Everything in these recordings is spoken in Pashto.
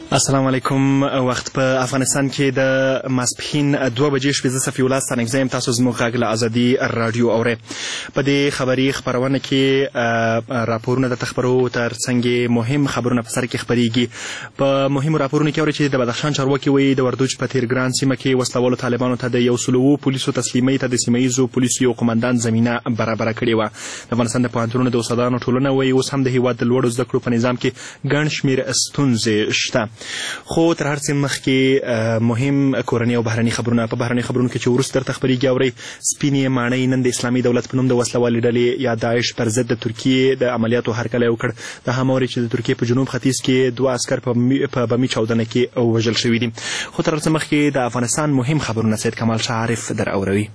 السلام علیکم. وخت په افغانستان کې د ماسپښین 2 بجې شپې. زه صفي الله ستانکزی یم. تاسو زموږ غږ له ازادي راډیو اورئ. په دې خبري خپرونه کې راپورونه درته خپرو، ترڅنګ مهم خبرونه په سر کې خپریږي. په مهمو راپورونو کې اورئ چې د بدخشان چارواکي وایي د وردوج په تیرګران سیمه کې وسلوالو طالبانو ته د 100 پولیسو تسلیمۍ ته د سیمه ییزو پولیسو یو قمندان زمینه برابره کړې وه. د افغانستان د پوهنتونونو د استادانو ټولنه وایي اوس هم د هېواد د لوړو زده کړو په نظام کې ګڼ شمېر ستونزې شته. خو تر هر څه مخکې مهم کورني او بهرني خبرونه. په بهرني خبرونو کې چې وروسته درته خپرېږي اورئ سپینې ماڼۍ نن د اسلامي دولت په نوم د وسلوالې ډلې یا داعش پر ضد د ترکیې د عملیاتو هرکلی وکړ. دا هم اورئ چې د ترکیې په جنوب ختیځ کې 2 عسکر په بمي چاودنه کې وژل شوي دي. خو تر هر څه مخکې د افغانستان مهم خبرونه سید کمال شاه عارف در اوروي.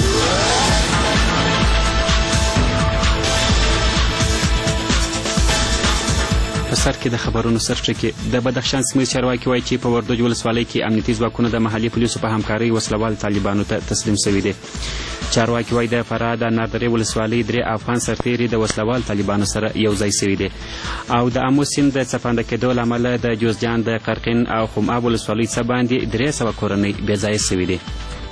په سر کې د خبرونو سرچکې د بدخشان سیمې چارواکي وایي چې په وردوج ولسوالۍ کې امنیتي ځواکونه د محلي پولیسو په همکارۍ وسلوال طالبانو ته تسلیم شوي دي. چارواکي وایي د فراه د ناردرې ولسوالۍ 3 افغان سرتیري د وسلوال طالبانو سره یو ځای شوي دي او د امو سیند د څپانده کېدو له امله د جوزجان د قرقین او خماب ولسوالۍ څخه باندې 300 کورنۍ بې ځایه شوي دي.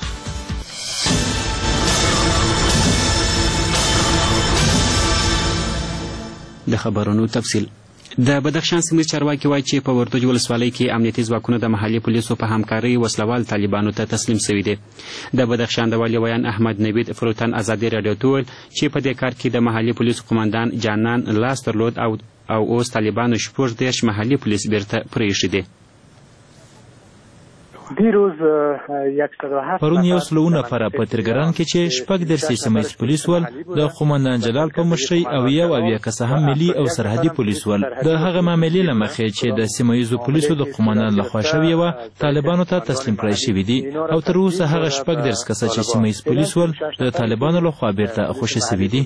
د خبرونو تفصیل. د بدخشان سیمې چارواکي وایي چې په وردوج ولسوالۍ کې امنیتي ځواکونه د محلي پولیسو په همکارۍ وسلوال طالبانو ته تسلیم شوي دي. د بدخشان د والي ویان احمد نوید فروتن ازادي راډیو ته وویل چې په دې کار کې د محلي پولیسو قمندان جانان لاس درلود او اوس طالبانو 14 محلي پولیس بیرته پرېښي دي. پرون 100 نفره په تیرګران کې چې 14 سیمه ییز پولیس ول د قومندان جلال په مشرۍ او 1 کسه هم ملي او سرحدي پولیس ول. د هغه معاملې له مخې چې د سیمه ییزو پولیسو د قومندان لخوا شوې وه طالبانو ته تسلیم کړای شوي دي او تر اوسه هغه 14 کسه چې سیمه ییز پولیس ول د طالبانو لخوا بیرته خوشي شوي دي.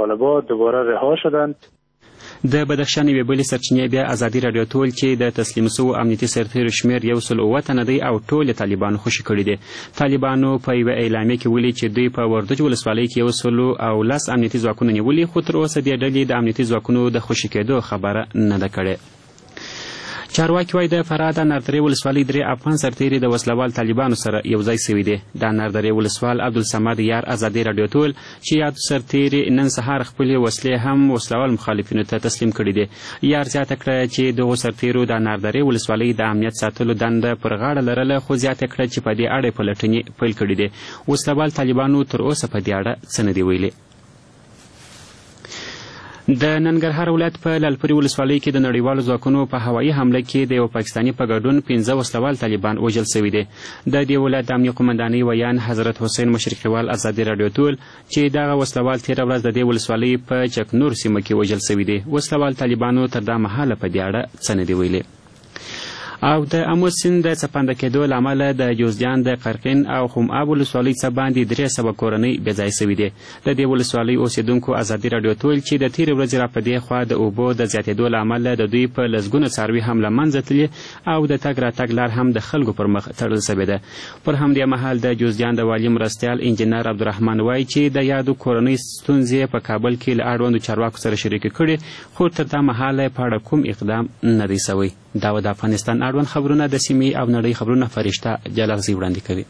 د بدخشان یوې بلې سرچینې بیا ازادي راډیو ته وویل چې د تسلیم شوو امنیتي سرتیرو شمېر 107 تنه دی او ټول طالبانو خوشي کړي دي. طالبانو په یوه اعلامیه کې ویلي چې دوی په وردوج ولسوالۍ کې 110 امنیتي ځواکونه نیولي، خو تر اوسه دې ډلې د امنیتي ځواکونو د خوشي کېدو خبره نه ده کړې. چارواکي وایي د فراه د ناردرې ولسوالۍ 3 افغان سرتیري د وسلوال طالبانو سره یو ځای شوي دي. د ناردرې ولسوال عبدالصمد یار ازادي راډیو ته ویل چې یاد سرتیري نن سهار خپلې وسلې هم وسلوال مخالفینو ته تسلیم کړي دي. یار زیاته کړه چې دغو سرتیرو د ناردرې ولسوالۍ د امنیت ساتلو دنده پر غاړه لرله، خو زیاته کړه چې په دې اړه پلټنې پیل کړي دي. وسلوال طالبانو تر اوسه په دې اړه څه نه دي ویلي. د ننګرهار ولایت په لالپورې ولسوالۍ کې د نړیوالو ځواکونو په هوایي حمله کې د یو پاکستاني په ګډون 15 وسلوال طالبان وژل شوي دي. د دې ولایت د امنیه قمندانۍ ویان حضرت حسین مشرقیوال ازادي راډیو ته ویل چې دغه وسلوال تېره ورځ د دې ولسوالۍ په چکنور سیمه کې وژل شوي دي. وسلوال طالبانو تر دا مهاله په دې اړه څه نه دي ویلي. او د امو سیند د څپانده کېدو له امله د جوزجان د قرقین او خماب ولسوالۍ څخه باندې 300 کورنۍ بې ځایه شوي دي. د دې ولسوالۍ اوسېدونکو ازادي راډیو ته ویل چې د تېرې ورځې را په دې خوا د اوبو د زیاتېدو له امله د دوی په لسګونه څاروي هم له منځه تللي او د تګ راتګ لار هم د خلکو پر مخ تړل شوې ده. پر همدې مهال د جوزجان د والي مرستیال انجینر عبدالرحمن وایي چې د یادو کورنۍ ستونزې په کابل کې له اړوندو چارواکو سره شریکې کړي، خو تر دا مهاله په اړه کوم اقدام نه دی شوی. دا د افغانستان اړوند خبرونه د سیمې او نړۍ خبرونه فرشته جلغزي وړاندې کوي.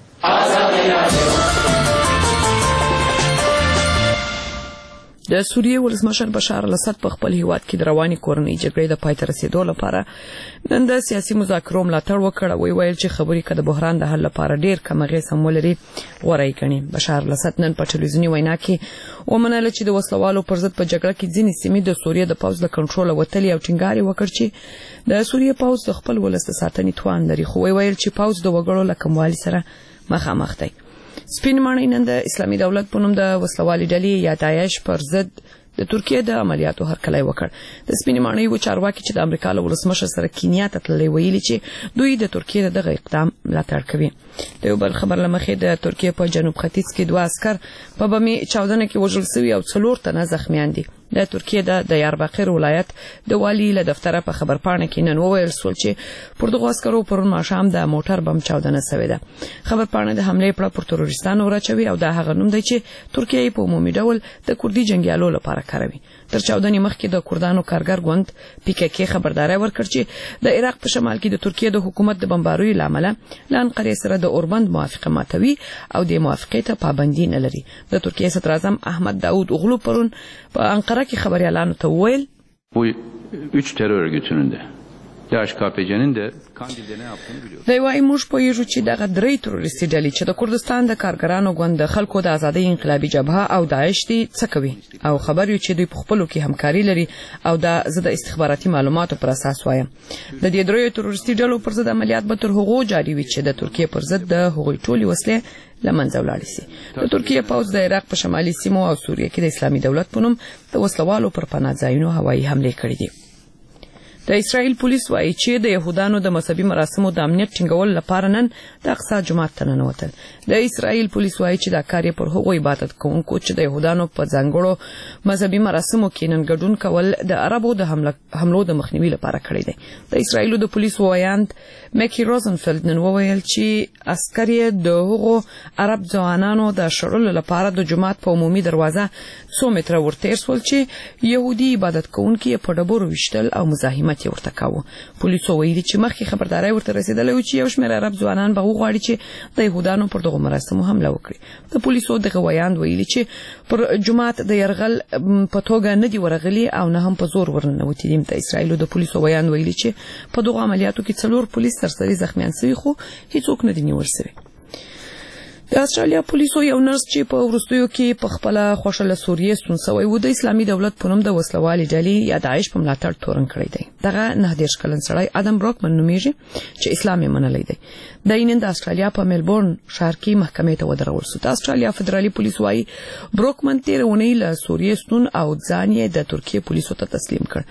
د سوریې ولسمشر بشار الاسد په خپل هیواد کې د روانې کورنۍ جګړې د پای ته رسېدو لپاره نن د سیاسي مذاکرو ملاتړ وکړ او ویل چې خبرې که د بحران د حل لپاره ډېر کم اغېز هم ولري غوره یې ګڼي. بشار الاسد نن په ټلویزیوني وینا کې ومنله چې د وسلوالو پر ضد په جګړه کې ځینې سیمې د سوریې د پوځ له کنټروله وتلي او ټینګار یې وکړ چې د سوریې پوځ د خپل ولس د ساتنې توان لري، خو ویل چې پوځ د وګړو له کموالي سره مخامخ دی. سپین ماڼۍ نن د اسلامي دولت په نوم د وسلوالې ډلې یا داعش پر ضد د ترکیې د عملیاتو هرکلی وکړ. د سپین ماڼۍ و چارواکي چې د امریکا له ولسمشر سره کینیا ته تللي ویلي چې دوی د ترکیې دغه اقدام ملاتړ کوي. د یو بل خبر له مخې د ترکیې په جنوب ختیځ کې 2 عسکر په بمي چاودنه کې وژل شوي او 4 تنه زخمیان دي. د ترکیه د دیاربکر ولایت د والي له دفتره په خبرپاڼه کې نن وویل شول چې پر دغو عسکرو پرون ماښام د موټر بم چاودنه شوې ده. خبرپاڼه د حملې پړه پر تروریستانو راچوي او دا هغه نوم دی چې ترکیه په عمومي ډول د کردي جنګیالو لپاره کاروي. تر چاودنې مخکې د کردانو کارګر ګوند PKK خبرداري ورکړه چې د عراق په شمال کې د ترکیه د حکومت د بمباریو لامل له انقرې سره د اوربند موافقه ماتوي او د موافقې ته پابندي نه لري. د ترکیه صدر اعظم احمد داود اوغلو پرون په انقره کې خبريالانو ته وویل bu 3 terör örgütünün de DHKPC'nin de kandilde ne yaptığını biliyoruz. دی وايي موږ پوهیږو چې دغه درې تروریستي ډلې چې د کردستان د کارګرانو ګوند د خلکو د ازادۍ انقلابي جبهه او داعش دي څه کوي او خبر یو چې دوی په خپلو کې همکاري لري او دا زه د استخباراتي معلوماتو پر اساس وایم. د دې درې تروریستي ډلو پر ضد عملیات به تر هغو جاري وي چې د ترکیه پر ضد د هغوی ټولې وسلې لمنځه ولاړې سي. د ترکیه پوځ د عراق په شمالي سیمو او سوریه کې د اسلامي دولت په نوم د وسلوالو پر پناه ځایونو هوایي حملې کړې دي. د اسرائیل پولیس وایي چې د يهودانو د مذهبي مراسمو د امنیت ټینګول لپاره نن د اقصی جومات ته ننوتل. د اسرائیل پولیس وایي چې دا کار یې پر هغو عبادت کوونکو چې د يهودانو په ځانګړو مذهبي مراسمو کې نن ګډون کول د عربو د حملو د مخنیوي لپاره کړی دی. د اسرائیل د پولیس وایاند میکی روزنفلد نن وویل چې عسکر یې د هغو عرب ځوانانو د شړلو لپاره د جومات په عمومي دروازه 100 متره ورتیر سول چې يهودي عبادت کوونکي په ډبرو وشتل او مزاحمت ورته کاوه. پولیسو ویلي چې مخکې خبرداري ورته رسیدلې و چې یو شمېر عرب ځوانان به وغواړي چې د يهودانو پر دغو مراسمو حمله وکړي. د پولیسو دغه ویاند ویلي چې پر جومات د يرغل په توګه نه دی ورغلي او نه هم په زور ورننوتي دي. د اسرائیل د پولیسو ویاند ویلي چې په دغو عملیاتو کې 4 پولیس سرسري زخمیان شوي خو هیڅوک نه دي نیول شوي. د استرالیا پولیسو یو نرس چې په وروستیو کې په خپل خوښه له سوریې ستون شوی و د اسلامي دولت په نوم د وسلوالې ډلې یا داعش په ملاتړ تورن کړی دی. دغه 19 کلن سړی ادم بروکمن نومیږي چې اسلام یې منلی دی. د نن د استرالیا په ملبورن ښار کې محکمې ته ودرول شو. د استرالیا فدرالي پولیس وايي بروکمن تیر اونۍ له سوریې ستون او ځان یې د ترکیه پولیسو ته تسلیم کړ.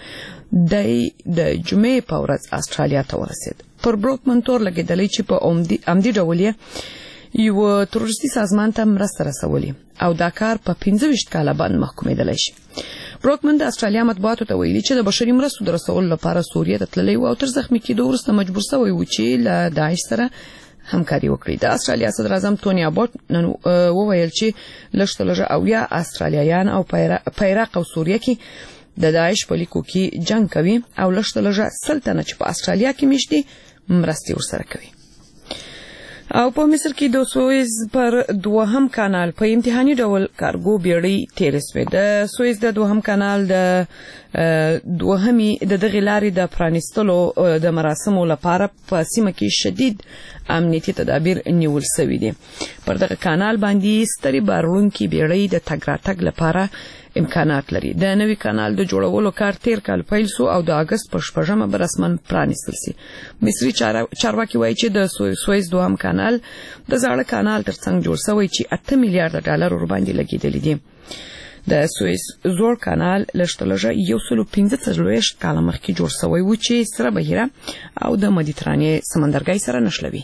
د جمعې په ورځ استرالیا ته ورسید. پر بروکمن تور لګېدلی چې په عمدي ډول یې یو تروریستي سازمان ته مرسته رسولي او دا کار په 15 کاله باندې محکومېدلی شي. بروکمن د استرالیا مطبوعاتو ته ویلي چې د بشري مرستو د رسولو لپاره سوریې ته تللی و او تر زخمي کېدو وروسته مجبور شوی و چې له داعش سره همکاري وکړي. د استرالیا صدر اعظم توني ابوټ نن وویل چې لږ اویا استرالیایان او په عراق او سوریه کې د داعش په لیکو کې جنگ کوي او لږ سلطنه چې په استرالیا کې میشتي مرستې ورسره کوي. او په مصر کې د سویز پر دوهم کانال په امتحاني ډول کارګو بیړۍ تیرې شوې. د سویز د دوهم کانال د دوهمي د دغې لارې د پرانیستلو د مراسمو لپاره په سیمه کې شدید امنیتي تدابیر نیول شوي دي. پر دغه کانال باندې سترې بارونکي بیړۍ د تګ راتګ لپاره امکانات لري. د نوي کانال د جوړولو کار تیر کال پیل شو او د اگست په 14مه به رسماً پرانیستل شي. مصري چارواکي وایي چې د سویز دوهم کانال د زاړه کانال ترڅنګ جوړ شوی چې 8 میلیارډ ډالر ورباندې لګېدلي دي. د سویز زوړ کانال لږ 145 کاله مخکې جوړ شوی و چې سره بهیره او د مدیترانې سمندرګي سره نښلوي.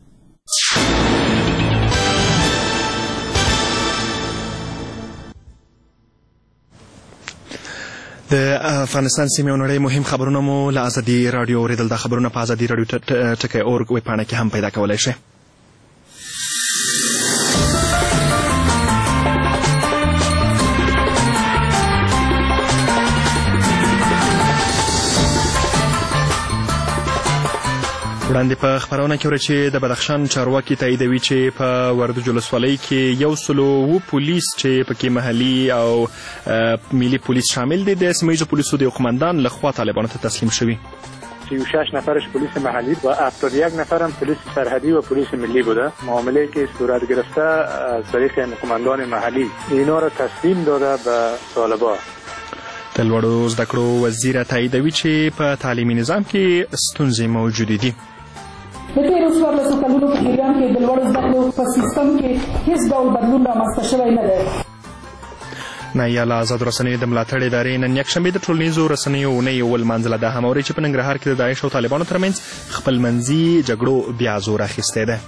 د افغانستان سیمې او نړۍ مهم خبرونه مو له ازادي راډیو اوریدل. د خبرونه په ازادي راډیو ټکی اورګ ویبپاڼه کې هم پیدا کولی شئ. وړاندې په خبرونه کې ورته چې د بدخشان چارواکي تاییدوي چې په وردوج ولسوالۍ کې 102 پولیس چې پکې محلي او ملي پولیس شامل دي د سیمه ییزو پولیسو د قومندان لخوا طالبانو ته تسلیم شوي. 36 نفرش پلیس محلی و 71 نفرم پلیس سرحدی و پلیس ملی بوده. معامله که صورت گرفته از طریق قومندان محلی اینا را تسلیم داده به طالبان. د لوړو زده کړو وزیر تاییدوي چې په تعلیمي نظام کې ستونزې موجودې دي. د تېرو څوارلسو کلونو په جریان کې د لوړو زده کړو په سیستم کې هیڅ ډول بدلون رامنځته شوی نه دی. نایاله آزاد رسنیو د ملاتړ ادارې نن یکشنبې د ټولنیزو رسنیو اونۍ ولمانځله. د هماوري چې په ننګرهار کې د داعش او طالبانو ترمنځ خپلمنځي جګړو بیا زور اخیستی دی.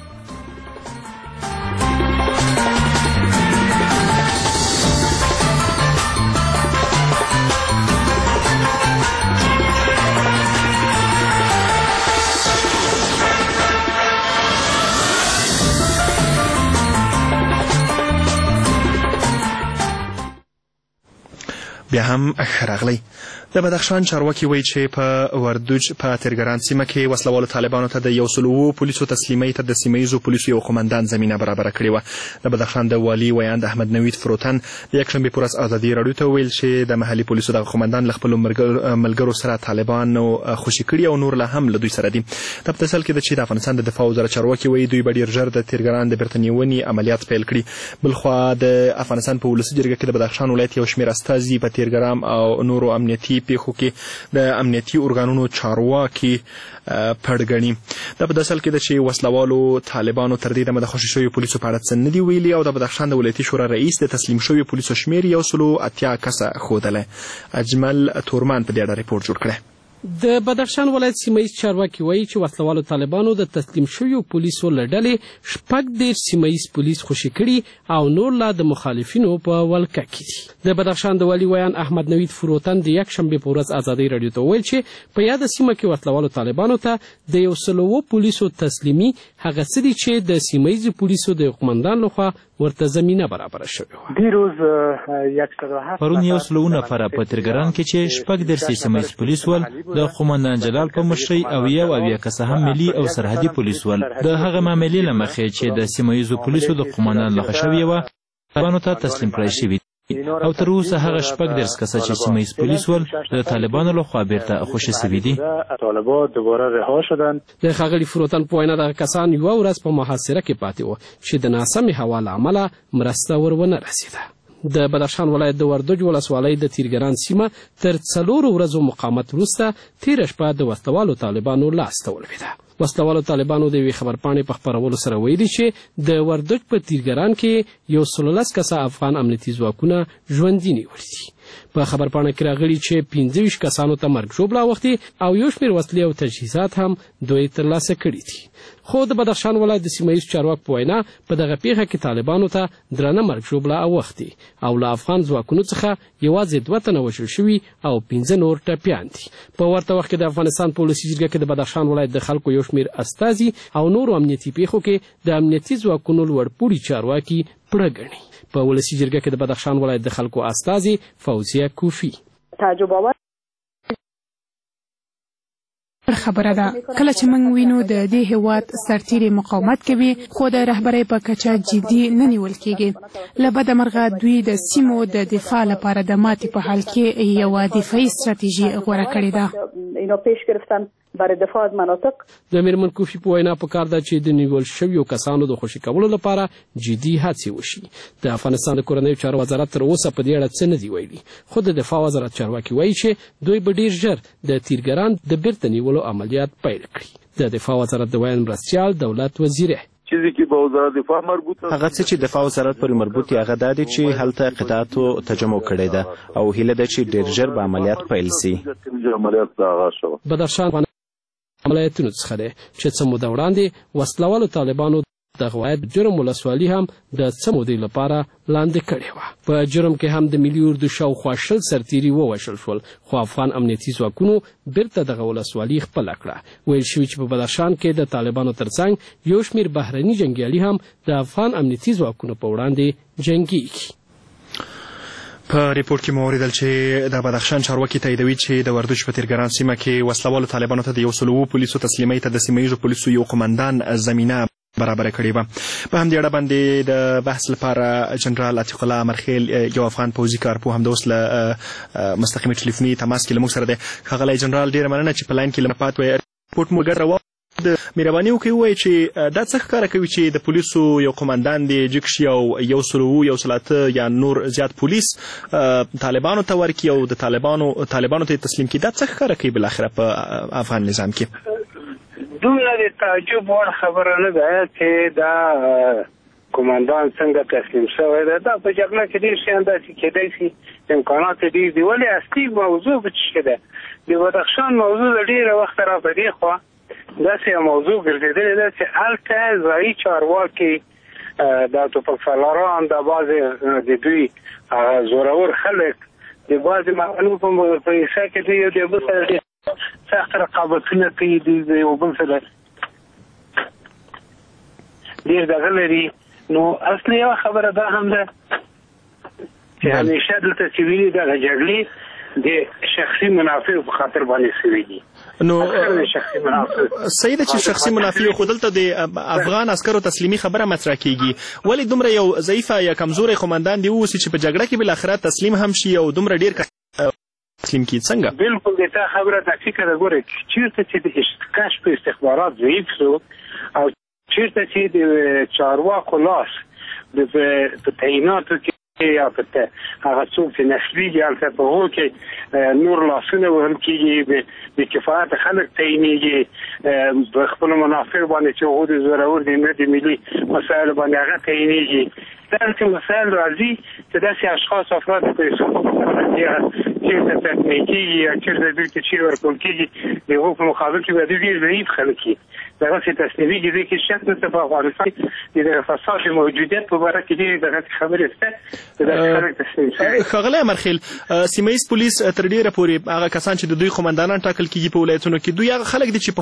بیا هم راغلی. د بدخشان چارواکي وایي چې په وردوج په تیرګران سیمه کې وسلوالو طالبانو ته د 100 پولیسو تسلیمۍ ته د سیمه ییزو پولیسو یو قومندان زمینه برابره کړې وه. د بدخشان د والي ویاند احمد نوید فروتن د یکشنبې په ورځ ازادي راډیو ته ویل چې د محلي پولیسو دغه قومندان له خپلو ملګرو سره طالبانو خوشي کړي او نور لا هم له دوی سره دي. دا په تسل کې ده چې د افغانستان د دفاع وزارت چارواکي وایي دوی به ډېر ژر د تیرګران د بیرته نیونې عملیات پیل کړي. بلخوا د افغانستان په ولسي جرګه کې د بدخشان ولایت یو شمېر استازي په تیرګرام او نورو امنیتي پیښو کې د امنیتي ارګانونو چارواکي پړ ګڼي. دا په داسې حال کې ده چې وسلوالو طالبانو تر دې دمه د خوشي شویو پولیسو په اړه څه نه دي ویلي او د بدخشان د ولایتي شورا رئیس د تسلیم شویو پولیسو شمېر 180 کسه ښودلی. اجمل تورمان په دې اړه ریپورټ جوړ کړی. د بدخشان ولایت سیمه ییز چارواکي وایي چې وسلوالو طالبانو د تسلیم شویو پولیسو له ډلې 14 سیمه ییز پولیس خوشي کړي او نور لا د مخالفینو په ولکه کې دي. د بدخشان د والي ویان احمد نوید فروتن د یکشنبې په ورځ ازادي راډیو ته ویل چې په یاده سیمه کې وسلوالو طالبانو ته د 100 پولیسو تسلیمي هغه څه دي چې د سیمه ییز پولیسو د قومندان لخوا ورته زمینه برابره شوې وه. پرون 100 نفره په تیرګران کې چې 14 سیمه ییز پولیس ول د قومندان جلال په مشرۍ او یو کسه هم ملي او سرحدي پولیس ول. د هغه معاملې له مخې چې د سیمه ییزو پولیسو د قومندان لخوا شوې وه طالبانو ته تسلیم کړای شوي او تر اوسه هغه 14 کسه چې سیمه ییز پولیس ول د طالبانو لخوا بیرته خوشي شوي دي. طالبان دوباره رها شدند. د ښاغلي فروتن په وینا دغه کسان یوه ورځ په محاصره کې پاتې وو چې د ناسمې هوا له امله مرسته ور ونه رسېده. د بدخشان ولایت د وردوج ولسوالۍ د تیرګران سیمه تر 4 ورځو مقاومت وروسته تېره شپه د وسلوالو طالبانو لاسته ولوېده. وسلوالو طالبانو د یوې خبرپاڼې په خپرولو سره ویلي چې د وردوج په تیرګران کې 113 کسه افغان امنیتي ځواکونه ژوندي نیولي دي. په خبرپاڼه کې راغلي چې 25 کسانو ته مرګ ژوبله اوښتې او یو شمېر وسلې او تجهیزات هم دوی ترلاسه کړي دي. خو د بدخشان ولایت د سیمه ییز چارواکو په وینا په دغه پیښه کې طالبانو ته درنه مرګ ژوبله اوښتې او له افغان ځواکونو څخه یوازې 2 تنه وژل شوي او 15 نور ټپیان دي. په ورته وخت کې د افغانستان په ولسي جرګه کې د بدخشان ولایت د خلکو یو شمېر استازي او نورو امنیتي پیښو کې د امنیتي ځواکونو لوړپوړي چارواکي پړه ګڼي. په ولسي جرګه کې د بدخشان ولایت د خلکو استازي فوزیه کوفی تعجب خبره ده کله چې موږ وینو د دې هیواد سرتیري مقاومت کوي خو د رهبرۍ په کچه جدي نه نیول کېږي. له بده مرغه دوی د سیمو د دفاع لپاره د ماتې په حال کې یوه دفاعي ستراتیژي غوره کړې ده. اینو پیش گرفتن برای دفاع از مناطق. د میرمن کوفی په وینا پکار ده چې د نیول شویو کسانو د خوشي کولو لپاره جدي هڅې وشي. د افغانستان د کورنیو چارو وزارت تر اوسه په دې اړه څه نه دي ویلي خو د دفاع وزارت چارواکي وایي چې دوی به ډېر ژر د تیرګران د بیرته نیولو عملیات پیل کړي. د دفاع وزارت د ویان مرستیال دولت وزیره چیزی که به وزارت دفاع مربوطه هغه څه چې دفاع وزارت پورې مربوط دی هغه دا دی چې هلته قطعاتو تجمع کړې ده او هیله ده چې ډېر ژر به عملیات پیل سي. بدخشان عملیاتونو څخه دی چې څه موده وړاندې وسلوالو طالبانو دغه ولایت جرم ولسوالي هم د څه مودې لپاره لاندې کړې وه. په جرم کې هم د ملي اردو شاوخوا 20 سرتیري ووژل شول خو افغان امنیتي ځواکونو بیرته دغه ولسوالي خپله کړه. ویل شوي چې په بدخشان کې د طالبانو ترڅنګ یو شمېر بهرني جنګیالي هم د افغان امنیتي ځواکونو په وړاندې جنګیږي. په ریپورټ کې مو اوریدل چې د بدخشان چارواکي تاییدوي چې د وردوج په تیرګران سیمه کې وسلوالو طالبانو ته د 100 پولیسو تسلیمۍ ته د سیمه ییزو پولیسو یو قومندان زمینه برابره کړې وه. په همدې اړه باندې د بحث لپاره جنرال عتیق الله امرخیل یو افغان پوځي کارپوه همداوس له مستقیمي ټلیفوني تماس کې له موږ سره دی. ښاغلی جنرال ډېره مننه چې په لاین کې له پات وایي ریپورټ مو ګډ روا د مهرباني وکړئ ووایئ چې دا څه ښکاره کوي چې د پولیسو یو قومندان دی جګ شي او 108 یا نور زیات پولیس طالبانو ته ورکړي او د طالبانو ته تسلیم کړي. دا څه ښکاره کوي بالاخره په افغان نظام کې؟ دومره د تعجب وړ خبره نه ده چې دا قومندان څنګه تسلیم شوی ده. دا په جګړه کې ډېر شیان داسې کېدای شي امکانات ډېر دي ولې اصلي موضوع به څه ده د بدخشان موضوع د ډېره وخته را په دې خوا داسې یو موضوع ګرځېدلې ده چې هلته ځایي چارواکي دا ټوپکسالاران دا بعضې د دوی زورور خلک د بعضې معلوم په حصه کې دوی یو د بل سره سخت رقابتونه کوي د یو بل سره ډېر دغه لري. نو اصلي یوه خبره دا هم ده چې همیشه دلته چې ویني دغه جګړې د شخصي منافع په خاطر باندې شوي دي. نو صحیح ده چې شخصي منافع خو دلته د افغان عسکرو تسلیمي خبره مطرح کیږي، ولی دومره یو ضعیفه یا کمزوري قومندان دی اوسي چې په جګړه کې بل اخرت تسلیم هم شي او دومره ډیر تسلیم کی څنګه؟ بالکل دا خبره دقیقه ده. ګوره چیرته چې د کشف استخبارات ضعیف شو او چیرته چې د چارواکو لاس په تعیناتو کې یا په هغه څوک چې نسلیږي هلته په هغو کې نور لاسونه وهل کېږي، د کفایت خلک تعینېږي، په خپلو منافعو باندې چې هغو د زورور د ملت ملي مسایلو باندې هغه تعینېږي. داسې مسایل راځي چې داسې اشخاص افراد په چېرته تطمیع کېږي یا چېرته دوی ته چیر ورکول کېږي د هغو په مقابل کې به دوی ډېر ضعیف خلک وي. دغسې تصنیفي دې کې شک نشته په افغانستان د دغه فساد موجودیت په باره کې ډېرې دغسې خبرې شته. ښاغلی امرخیل، سیمه ییز پولیس تر ډېره پورې هغه کسان چې د دوی قمندانان ټاکل کېږي په ولایتونو کې دوی هغه خلک دي چې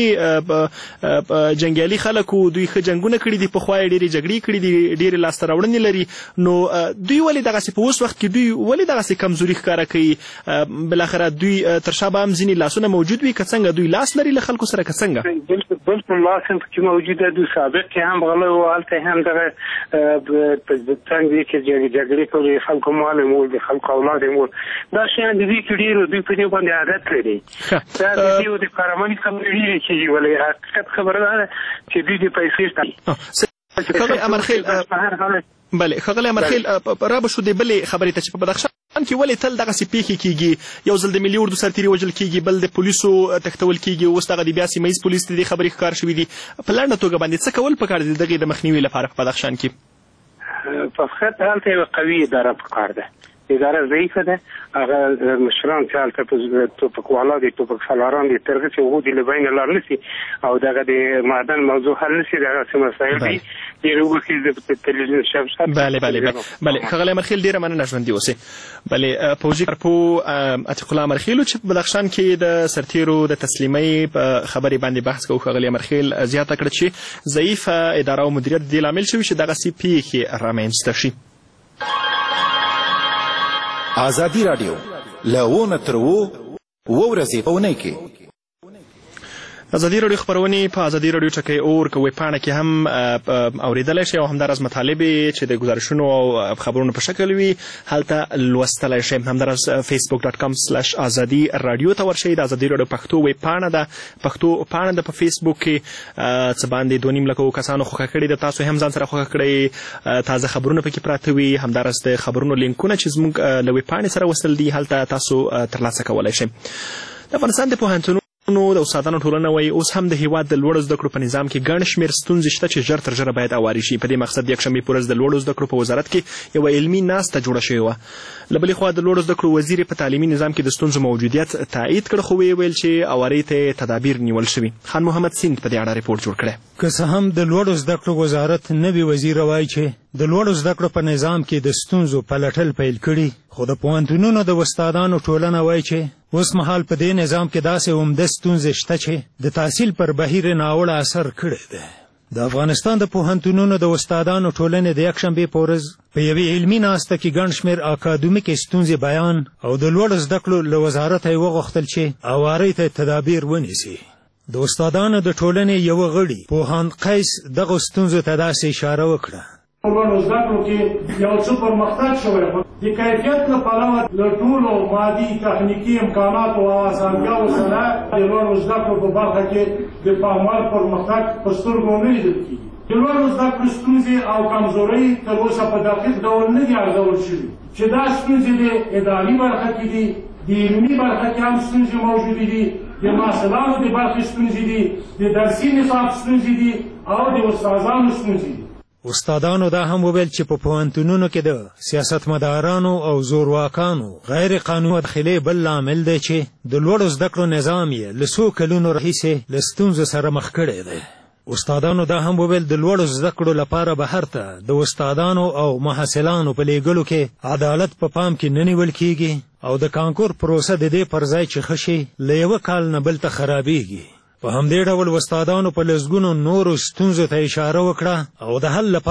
پخواني جنګیالي خلک وو، دوی ښه جنګونه کړي دي، پخوا یې ډېرې جګړې کړي دي، ډېرې لاسته راوړنې لري. نو دوی ولې دغسې په اوس وخت کې دوی ولې دغسې کمزوري ښکاره کوي؟ بالاخره دوی تر شا به هم ځینې لاسونه موجود وي که څنګه؟ دوی لاس لري له خلکو سره که څنګه؟ بالکل لاس هم پکې موجوده دي. سابق کې هم غلی وو، هلته هم دغه په څنګ دې کې جګړې کولې، خلکو مال یې مول، د خلکو اولاد یې مول، دا شیان د دوی کې ډېر دوی په دې باندې عادت لري. دا د دوی د قهرماني خبرې ډېرې کېږي، ولې حقیقت خبره ده چې دوی د پیسې ښاغلی امرخیل بله ښاغلی امرخیل را به شو د بلې خبرې ته چې په بدخشان کې ولې تل دغسې پیښې کېږي؟ یو ځل د ملي اردو سرتیري وژل کېږي، بل د پولیسو تښتول کېږي، اوس دغه د بیا سیمه ییز پولیس ته دې خبرې ښکار شوي دي. په لنډه توګه باندې څه کول پکار دي دغې د مخنیوي لپاره په بدخشان کې؟ په حقیقت هلته یوه قوي اداره پکار ده. اداره ضعیفه ده، هغه مشران چې هلته په ټوپکوالا دي، ټوپک سالاران دي، تر هغه چې هغوی د له بینه لاړ نه شي او دغه د معدن موضوع حل نه شي، دغسې مسایل دي ډېر وګورئ د تلویزیون شبکه. بله ښاغلی امرخیل ډېره مننه ژوندي اوسئ. بله پوځي کارپو عتیق الله امرخیل چې په بدخشان کې د سرتیرو د تسلیمۍ په خبرې باندې بحث کوو. ښاغلی امرخیل زیاته کړه چې ضعیفه اداره او مدیریت د دې لامل شوي چې دغسې پیښې رامنځته شي. ازادي راډیو له ونه تر ورځې په اونۍ کې ازادي راډیو خبرونه په ازادي راډیو ټکی اور کوي پاڼه کې هم اوریدلای شئ او همدارس مطالبه چې د گزارشونو او خبرونو په شکل وي هلته لوستلای شئ. همدارس facebook.com/azadi radio ته ورشئ. د ازادي راډیو پښتو ویب پاڼه ده، پښتو پاڼه ده په فیسبوک کې څه باندې 2.5 لکه کسانو خوښه کړې ده. تاسو هم ځان سره خوښه کړئ، تازه خبرونه پکې پراته وي. همدارس د خبرونو لینکونه چې زموږ له ویب پاڼې سره وصل دي هلته تاسو ترلاسه کولی شئ. د افغانستان د پوهنتونونو د استادانو ټولنه وایي اوس هم د هیواد د لوړو زده کړو په نظام کې ګڼ شمېر ستونزې شته چې ژر تر ژره باید اوارې شي. په دې مقصد د یکشنبې په ورځ د لوړو زده کړو په وزارت کې یوه علمي ناسته جوړه شوې وه. له بلې خوا د لوړو زده کړو وزیر په تعلیمي نظام کې د ستونزو موجودیت تایید کړ، خو ویل چې اوارې ته تدابیر نیول شوي. خان محمد سیند په دې اړه ریپورټ جوړ کړی. که څه هم د لوړو زده کړو وزارت نوي وزیر وایي چې د لوړو زده کړو په نظام کې د ستونزو پلټل پیل کړي، خو د پوهنتونونو د استادانو ټولنه وایي چې اوس مهال په دې نظام کې داسې عمده ستونزې شته چې د تحصیل پر بهیر ناوړه اثر کړی دی. د افغانستان د پوهنتونونو د استادانو ټولنې د یکشنبې په ورځ په یوې علمي ناسته کې ګڼ شمېر اکاډمیکې ستونزې بیان او د لوړو زده کړو له وزارته یې وغوښتل چې اوارۍ ته تدابیر ونیسي. د استادانو د ټولنې یوه غړي پوهاند قیس دغو ستونزو ته داسې اشاره وکړه. لوړو زده کړو کې یو څه پرمختګ شوی، خو د کیفیت له پلوه له ټولو مادي تخنیکي امکاناتو او اسانتیاوو سره د لوړو زده کړو په برخه کې د پاموړ پرمختګ په سترګو نه لیدل کېږي. د لوړو زده کړو ستونزې او کمزورۍ تر اوسه په دقیق ډول نه دي ارزول شوي، چې دا ستونزې د اداري برخه کې دي، د علمي برخه کې هم ستونزې موجودې دي، د محصلانو د برخې ستونزې دي، د درسي نصاب ستونزې دي او د استادانو ستونزې دي. استادانو دا هم وویل چې په پوهنتونونو کې د سیاستمدارانو او زورواکانو غیر قانوني داخلي بل لامل دی چې د لوړو زده کړو نظام یې له څو کلونو راهیسې له ستونزو سره مخ کړی دی. استادانو دا هم وویل د لوړو زده کړو لپاره بهر ته د استادانو او محصلانو په لیږلو کې عدالت په پام کې نه نیول کېږي او د کانکور پروسه د دې پر ځای چې ښه شي له یوه کال نه بل ته خرابېږي. په همدې ډول استادانو په لسګونو نورو ستونزو ته اشاره وکړه او د حل لپاره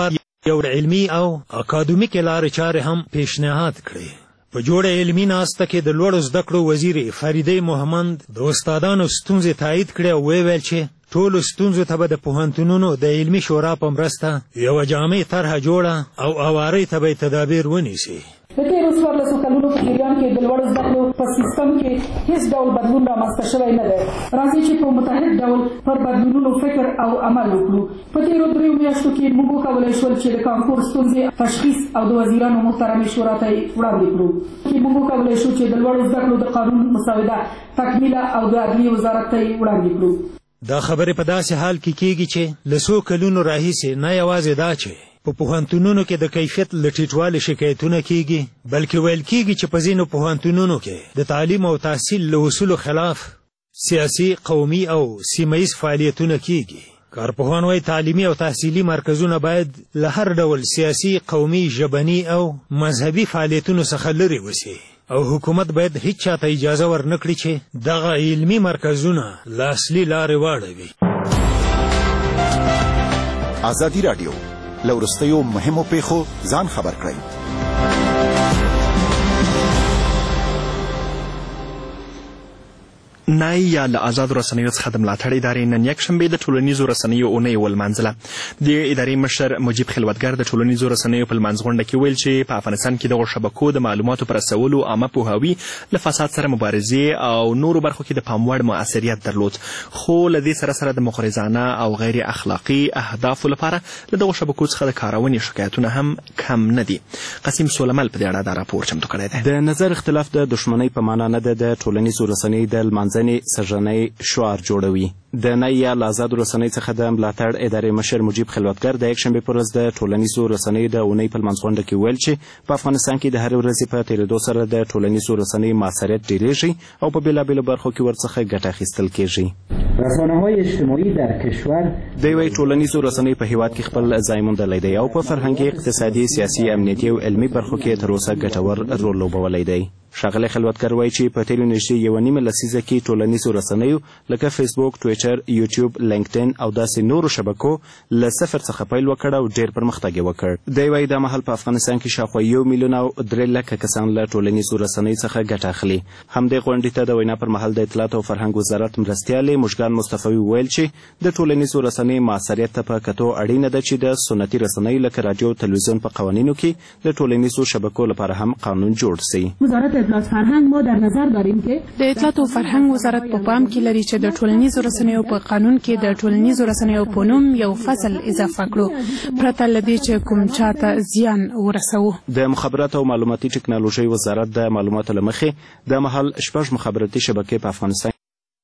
یو علمي او اکادمیک لارې چارې هم پیشنهاد کړې. په جوړه علمي ناسته کې د لوړو زده کړو وزیر فریده محمد د استادانو ستونزې تایید کړې او ویل چې ټولو ستونزو ته به د پوهنتونونو د علمي شورا په مرسته یوه جامع طرحه جوړه او اوارۍ ته به تدابیر ونیسي. د تېرو 14 کلونو په جریان کې د لوړو زده کړو په سیستم کې هیڅ ډول بدلون رامنځته شوی نه دی. راځئ چې په متحد ډول پر بدلونونو فکر او عمل وکړو. په تېرو 3 میاشتو کې موږ وکولی شول چې د کانکور ستونزې تشخیص او د وزیرانو محترمې شورا ته یې وړاندې کړو. موږ وکولی شو چې د لوړو زده کړو د قانون مسوده تکمیله او د عدلیې وزارت ته یې وړاندې کړو. دا خبرې په داسې حال کې کېږي چې له څو کلونو راهیسې نه یوازې دا چې په پوهنتونونو کې د کیفیت له ټیټوالي شکایتونه کېږي، بلکې ویل کېږي چې په ځینو پوهنتونونو کې د تعلیم او تحصیل له اصولو خلاف سیاسي، قومي او سیمه ییز فعالیتونه کېږي. کارپوهان وایي تعلیمي او تحصیلي مرکزونه باید له هر ډول سیاسي، قومي، ژبني او مذهبي فعالیتونو څخه لرې وسي او حکومت باید هیڅ چاته اجازه ورنکړي چې دغه علمي مرکزونه له اصلي لارې واړوي. ازادي راډیو له وروستیو مهمو پیښو ځان خبر کړئ. نای یا له آزادو رسنیو څخه د ملاتړ ادارې نن یکشنبې د ټولنیزو رسنیو اونۍ ولمانځله. د ادارې مشر مجیب خلوتګر د ټولنیزو رسنیو په لمانځغونډه کې ویل چې په افغانستان کې دغو شبکو د معلوماتو په رسولو عامه پوهاوي له فساد سره مبارزې او نورو برخو کې د پام وړ مؤثریت درلود، خو له دې سره سره د مخرزانه او غیر اخلاقي اهدافو لپاره له دغو شبکو څخه د کارونې شکایتونه هم کم نه دي. قسیم سولمل په دې اړه دا راپور چمتو کړی دی. د نظر اختلاف د دښمنۍ په معنا نه ده، د ټولنیزو رسنیو د لمانځنې سږنی شعار جوړوي. د نای یا له آزادو رسنیو څخه د ملاتړ ادارې مشر مجیب خلوتګر د یکشنبې پر ورځ د ټولنیزو رسنیو د اونۍ په لمانځغونډه کې ویل چې په افغانستان کې د هرې ورځې په تېرېدو سره د ټولنیزو رسنیو موثریت ډېرېږي او په بېلابېلو برخو کې ورڅخه ګټه اخیستل کېږي. رسانه‌های اجتماعی در کشور د یوې ټولنیزو رسنیو په هیواد کې خپل ځای موندلی دی او په فرهنګي، اقتصادي، سیاسي، امنیتي او علمي برخو کې تر اوسه ګټور رول لوبولی دی. ښاغلی خلوتګر وایي چې په تېرو نږدې یوه نیمه لسیزه کې ټولنیزو رسنیو لکه فیسبوک، ټویټر، یوټیوب، لینکډین او داسې نورو شبکو له صفر څخه پیل وکړ او ډېر پرمختګ یې وکړ. دی وایي دا مهال په افغانستان کې شاوخوا 1 میلیون او 3 لکه کسان له ټولنیزو رسنیو څخه ګټه اخلي. همدې غونډې ته د وینا پر مهال د اطلاعات او فرهنګ وزارت مرستیالې مژګان مصطفی ویل چې د ټولنیزو رسنیو موثریت ته په کتو اړینه ده چې د سنتي رسنیو لکه راډیو او تلویزیون په قوانینو کې د ټولنیزو شبکو لپاره هم قانون جوړ سي. وزارت اطلاعات فرهنگ ما در نظر داریم که د اطلاعات او فرهنګ وزارت په پام کې لري چې د ټولنیزو رسنیو په قانون کې د ټولنیزو رسنیو په نوم یو فصل اضافه کړو پرته له دې چې کوم چاته زیان ورسوو. د مخابراتو او معلوماتي ټکنالوژۍ وزارت د معلوماتو له مخې د مهال 6 مخابراتي شبکې په افغانستان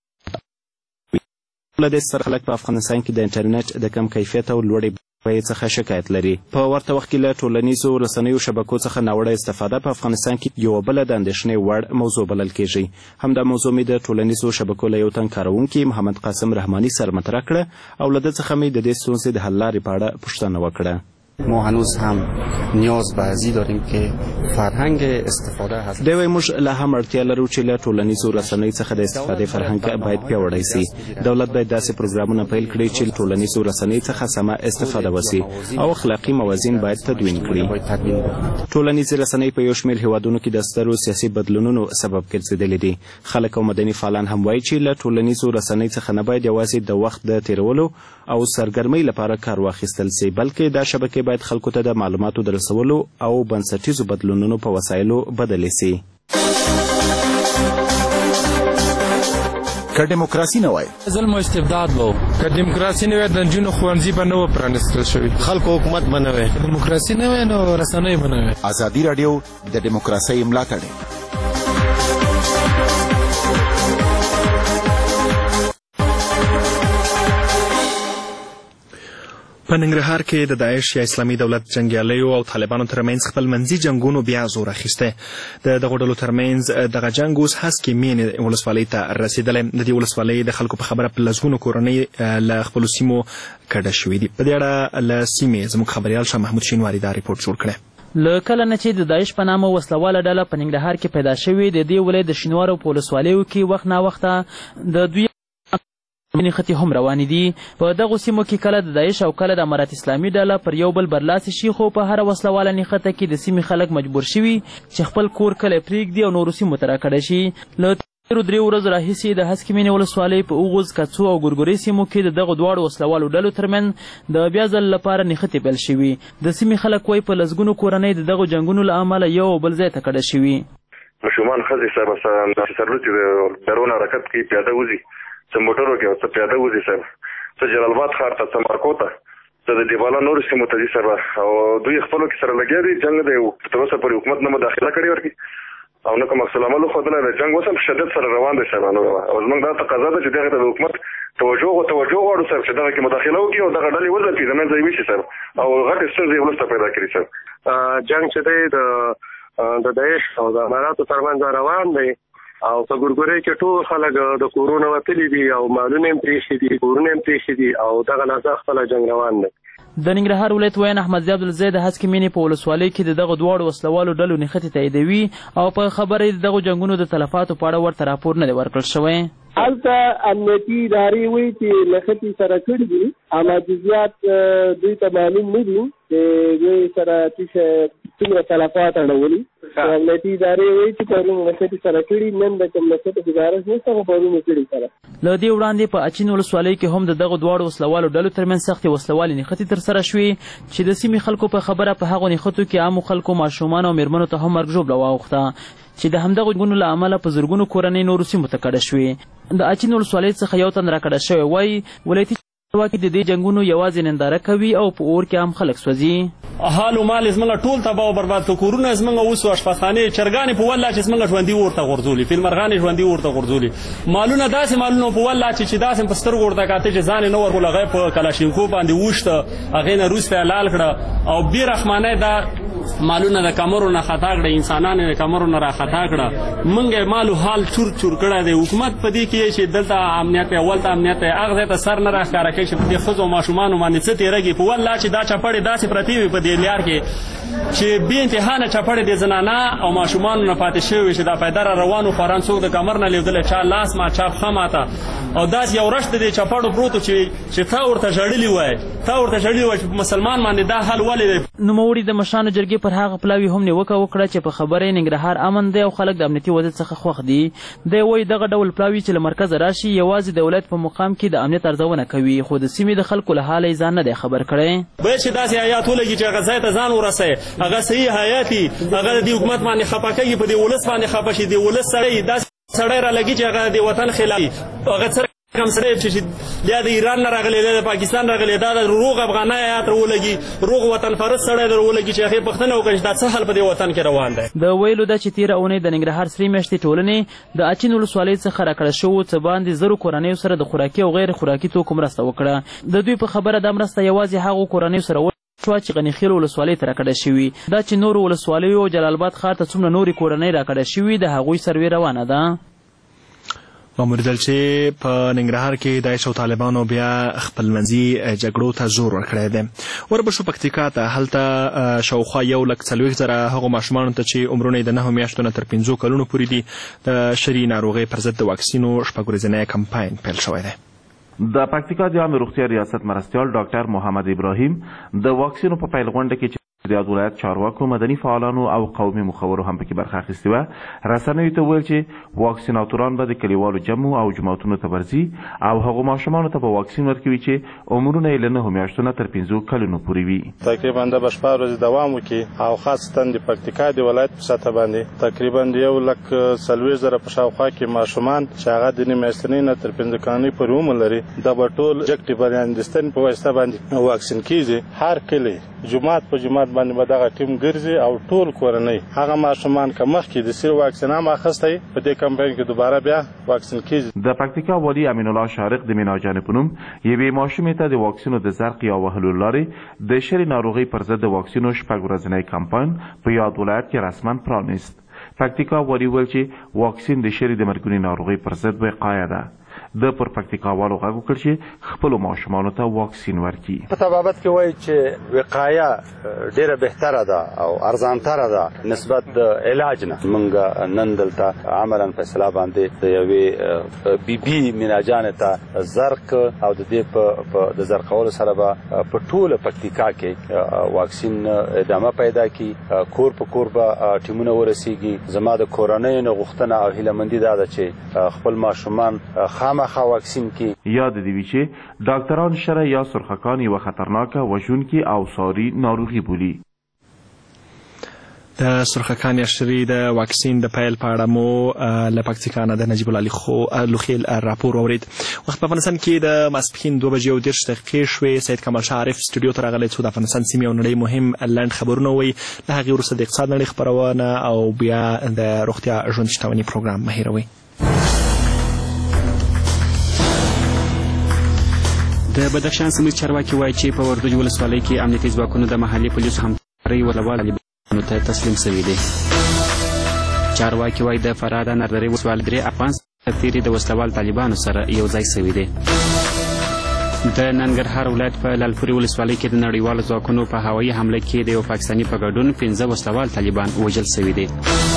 له دې سره خلک په افغانستان کې د انټرنیټ د کم کیفیت او لوړې بیې څخه شکایت لري. په ورته وخت کې له ټولنیزو رسنیو شبکو څخه ناوړه استفاده په افغانستان کې یوه بله د اندېښنې وړ موضوع بلل کېږي. همدا موضوع مې د ټولنیزو شبکو له یو تن کاروونکي محمد قاسم رحماني سره مطرح کړه او له ده څخه مې د دې ستونزې د حل لارې په اړه پوښتنه وکړه. ما هنوز هم نیاز به ازی داریم که فرهنگ استفاده هست. دوی موږ لا هم اړتیا لرو چې له ټولنیزو رسنیو څخه د استفادې فرهنګ باید پیاوړی سي. دولت باید داسې پروګرامونه پیل کړي چې ټولنیزو رسنیو څخه سمه استفاده وسي او اخلاقي موازین باید تدوین کړي. ټولنیزې رسنۍ په یو شمېر هیوادونو کې د سترو سیاسي بدلونونو سبب ګرځېدلې دي. خلک او مدني فعالان هم وایي چې له ټولنیزو رسنیو څخه نه باید یوازې د وخت د تېرولو او سرګرمۍ لپاره کار واخیستل سي، بلکې دا شبکې باید خلکو ته د معلوماتو د رسولو او بنسټیزو بدلونونو په وسایلو بدلې سي. که دیموکراسي نه وای ظلم او استبداد وو، که دیموکراسي نه وای د نجونو ښوونځي به نه و پرانیستل شوي، خلکو حکومت به نه وای، که دیموکراسي نه وای نو رسنۍ به نه وای. ازادي راډیو د دیموکراسۍ ملاتړ په ننګرهار کې د داعش یا اسلامي دولت جنګیالیو او طالبانو ترمنځ خپل منځي جنګونو بیا زور اخیسته. د دغو ډلو ترمنځ دغه جنګ اوس هسکې مینې ولسوالۍ ته رسېدلی. د دې ولسوالۍ د خلکو په خبره په لسګونو کورنۍ له خپلو سیمو کډه شوي دي. په دې اړه له سیمې زموږ خبریال شاه محمود شینواري دا ریپورټ جوړ کړی. له کله نه چې د داعش په نامه وسلواله ډله په ننګرهار کې پیدا شوې، د دې ولایت د شینوارو په ولسوالیو کې وخت ناوخته د دوی نښتې هم روانې دي. په دغو سیمو کې کله د داعش او کله د امارت اسلامي ډله پر یو بل برلاسي شي، خو په هره وسله نښته کې د سیمې خلک مجبور شوي چې خپل کور کلی پرېږدي او نورو سیمو ته راکډه شي. له تېرو 3 ورځو راهیسې د هسکې مینې ولسوالۍ په اوغوز، کڅو او ګورګورې سیمو کې د دغو دواړو وسلوالو ډلو ترمنځ د بیا ځل لپاره نښتې پیل شوي. د سیمې خلک وایي په لسګونو کورنۍ د دغو جنګونو له امله یو او بل ځای ته کډه شوي. ماشومان ښځې صاحب سرلوڅي د بیرون حرکت کوي، پیاده وځي، څه موټرو کې او څه پیاده وځي صاحب، څه جلال آباد ښار ته، څه مارکو ته، څه د دیواله نورو سیمو ته ځي صاحب. او دوی خپلو کې سره لګیا دي. جنګ د تر اوسه پورې حکومت نه مداخله کړې ورکړي او نه کوم عکس العمل وښودلی دی. جنګ اوس هم په شدت سره روان دی صاحبانو. او زموږ دا تقاضا ده چې دغې ته د حکومت توجه غواړو صاحب چې دغه کې مداخله وکړي او دغه ډلې وځپي، د منځه یې ویشي صاحب او غټې ستونزې یې وروسته پیدا کړي صاحب. جنګ چې دی د داعش او د اماراتو ترمنځ روان دی او په ګورګورې کې ټول خلک د کورونو وتلي دي او مالونه یې پرېښي دي، کورونه یې پرېښي دي او دغه لحظه خپله جنګ روان دی. د ننګرهار ولایت ویان احمدزي عبدالزی د هسکې مینې په ولسوالۍ کې د دغو دواړو وسلوالو ډلو نښتې تاییدوي او په خبره یې د دغو جنګونو د تلفاتو په اړه ورته راپور نه دی ورکړل شوی. هلته امنیتي ادارې وایي چې نښتې سره کړي دي، اما جزیات دوی ته معلوم نه دي چې دوی سره څومره تلفات اړولي. امنیتي ادارې وایي چې پرون نښتې سره کړي، نن د کوم نښتې ګزارش نشته، خو پرون یې کړي سره. له دې وړاندې په اچین ولسوالۍ کې هم د دغو دواړو وسلوالو ډلو ترمنځ سختې وسلوالې نښتې ترسره شوې چې د سیمې خلکو په خبره په هغو نښتو کې عامو خلکو، ماشومانو او میرمنو ته هم مرګ ژوبله واوښته چې د همدغو جنګونو له امله په زرګونو کورنۍ نورو سیمو ته کډه شوې. د اچین ولسوالۍ څخه یو تن راکډه شوی وایي ولایتي چارواکي د دې جنګونو یوازې ننداره کوي او په اور کې هم خلک سوځي. حال و مال زموږ ټول تباه او برباد کړو، کورونه زموږ اوس اشپزخانې، چرګانې په والله چې زموږ ژوندي ورته غورځولي، فیلمرغانې ژوندي ورته غورځولي، مالونه داسې مالونه په والله چې داسې په سترګو ورته کاته چې ځان یې نه ورکول، هغه په کلاشینکوف باندې ووشته، هغې نه وروسته یې لال کړه او بې رحمانه دا مالونه د کمرو نه خطا کړه، انسانان یې د کمرو نه را خطا کړه. موږ یې مالو حال چور چور کړی دی. حکومت په دې کې چې دلته امنیت دی، اول ته امنیت دی، هغه ځای ته سر نه راښکاره کوي چې په دې ښځو او ماشومانو باندې څه تېرېږي. په والله چې دا چپړې داسې پرتې وي په دې لیار کې چې بې انتها نه چپړې د زنانه او ماشومانو نه پاتې شوي وي چې دا پیدا را روانو خواران څوک د کمر نه لیدلی، چا لاس ما چا پښه ماته او داسې یو رشت د دې چپړو پروت چې تا ورته ژړلي وای، تا ورته ژړلي وای چې په مسلمان باندې دا حال ولې دی. نوموړي د مشرانو جرګې پر هغه پلاوي هم نیوکه وکړه چې په خبره یې ننګرهار امن دی او خلک د امنیتي وضعیت څخه خوښ دي. دی وایي دغه ډول پلاوي چې له مرکزه راشي یوازې د ولایت په مقام کې د امنیت ارزونه کوي، خو د سیمې د خلکو له حاله یې ځان نه دی خبر کړی. باید چې داسې حیات ولګي چې هغه ځای ته ځان ورسوي، هغه صحیح حیات وي، هغه د دې حکومت باندې خفه کوي، په دې ولس باندې خفه شي. د ولس سړی داسې سړی را لګي چې هغه د وطن خلاف هغه کم سړی چې یا د ایران نه راغلی دی، د پاکستان راغلی، دا د روغ افغاني حیات راولګي، روغ وطن پرست سړی راولګي چې هغې پوښتنه وکړي چې دا څه حال په دې وطن کې روان دی. د ویلو ده چې تېره اونۍ د ننګرهار سرې میاشتې ټولنې د اچین ولسوالۍ څخه راکړه شوو څه باندې زرو کورنیو سره د خوراکي او غیر خوراکي توکو مرسته وکړه. د دوی په خبره دا مرسته یوازې هغو کورنیو سره شوه چې غنیخیل ولسوالۍ ته راکډه شوي. دا چې نورو ولسوالیو او جلال آباد ښار ته څومره نورې کورنۍ راکډه شوي د هغوی سروې روانه ده. وموندل چې په ننګرهار کې داعش او طالبانو بیا خپلمنځي جګړو ته زور ورکړی دی. وربشو پکتیکا ته هلته شاوخوا 140,000 هغو ماشومانو ته چې عمرونه یې د 9 میاشتو نه تر 5 کلونو پورې دي د شري ناروغۍ پر ضد د واکسینو 6 ورځنی کمپاین پیل شوی دی. د پکتیکا د عامې روغتیا ریاست مرستیال ډاکټر محمد ابراهیم د واکسینو په پیل غونډه کې د یاد ولایت چارواکو، مدني فعالانو او قومي مخورو هم پکې برخه اخیستې وه. رسنیو ته ویل چې واکسیناتوران به د کلیوالو جمعو او جوماتونو ته ورځي او هغو ماشومانو ته به واکسین ورکوي چې عمرونه یې له 9 میاشتو نه تر 5 کلونو پورې وي. تقریبا د به 6 ورځې دوام وکړي او خاصتا د پکتیکا د ولایت په سطح باندې تقریبا 140,000 په شاوخوا کې ماشومان چې هغه د 9 میاشتنۍ نه تر 5 کلنۍ پورې عمر لري دا به ټول جګټې یعنې د ستنې په واسطه باندې واکسین کیږي. هر کلی جمعات په جمعات باندې به دغه ټیم ګرځي او ټول کورنۍ هغه ماشومان که مخکې د سیر واکسین هم اخیستی په دې کمپاین کې دوباره بیا واکسین کیږي. د پکتیکا والي امین الله شارق د مینا جانې په نوم یوې ماشومې ته د واکسینو د زرق یا وهلو لارې د شري ناروغۍ پر ضد د واکسینو 6 ورځنی کمپاین په یاد ولایت کې رسما پرانیست. پکتیکا والي ویل چې واکسین د شري د مرګونې ناروغۍ پر ضد وقایه ده. د پرپکتیکاوالو غږ وکړ چې خپلو ماشومانو ته واکسین ورکړي. په طبابت کې وایي چې وقایه ډیره بهتره ده او ارزانتره ده نسبت د علاج نه. موږ نن دلته عملا فیصله باندې د یوې بیبي میناجانې ته زرق او د دې د زرقولو سره به په ټوله پکتیکا کې واکسین ادامه پیدا کی. کور په کور به ټیمونه ورسیږي. زما د کورنۍ نه غوښتنه او هیلهمندي دا ده چې خپل ماشومان خامخا واکسین کی. یاد دې وي چې ډاکټران شره یا سرخکان یوه خطرناکه وژونکې او ساري ناروغي بولي. د سرخکان یا شري د واکسین د پیل په اړه مو له پکتیکا نه د نجیب الله لوخیل راپور واورید. وخت په افغانستان کې د ماسپښین 2:30 شوې. سید کمال شاه عارف سټوډیو ته راغلی څو د افغانستان سیمې او نړۍ مهم لنډ خبرونه وایي. له هغې وروسته د اقتصاد نړۍ خپرونه او بیا د روغتیا ژوند شتمني پروګرام مه هېروئ. د بدخشان سیمې چارواکي وایي چې په وردوج ولسوالۍ کې امنیتي ځواکونو د محلي پولیسو همکارۍ ولوال طالبانو ته تسلیم شوي دي. چارواکي وایي د فراه د نردرې ولسوالۍ 3 افغان سرتیري د وسلوال طالبانو سره یو ځای شوي دي. د ننګرهار ولایت په لالپورې ولسوالۍ کې د نړیوالو ځواکونو په هوایي حمله کې د یو پاکستاني په ګډون 15 وسلوال طالبان وژل شوي دي.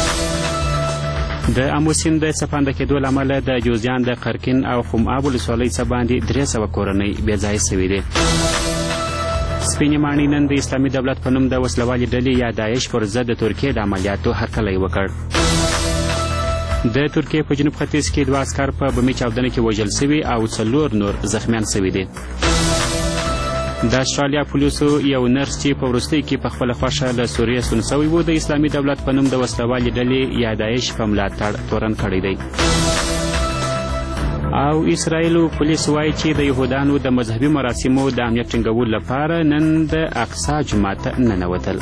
د امو سیند د څپانده کېدو له امله د جوزجان د قرقین او خماب ولسوالۍ څخه باندې 300 کورنۍ بې ځایه شوي دي. سپینې ماڼۍ نن د اسلامي دولت په نوم د وسلوالې ډلې یا داعش پر ضد د ترکیې د عملیاتو هرکلی وکړ. د ترکیې په جنوب ختیځ کې 2 عسکر په بمي چاودنه کې وژل شوي او 4 نور زخمیان شوي دي. د استرالیا پولیسو یو نرس چې په وروستیو کې په خپله خوښه له سوریې ستون شوی و د اسلامي دولت په نوم د وسلوالې ډلې یا داعش په ملاتړ تورن کړی دی. او اسرائیلو پولیس وایي چې د یهودانو د مذهبي مراسمو د امنیت ټینګولو لپاره نن د اقصی جومات ته ننوتل.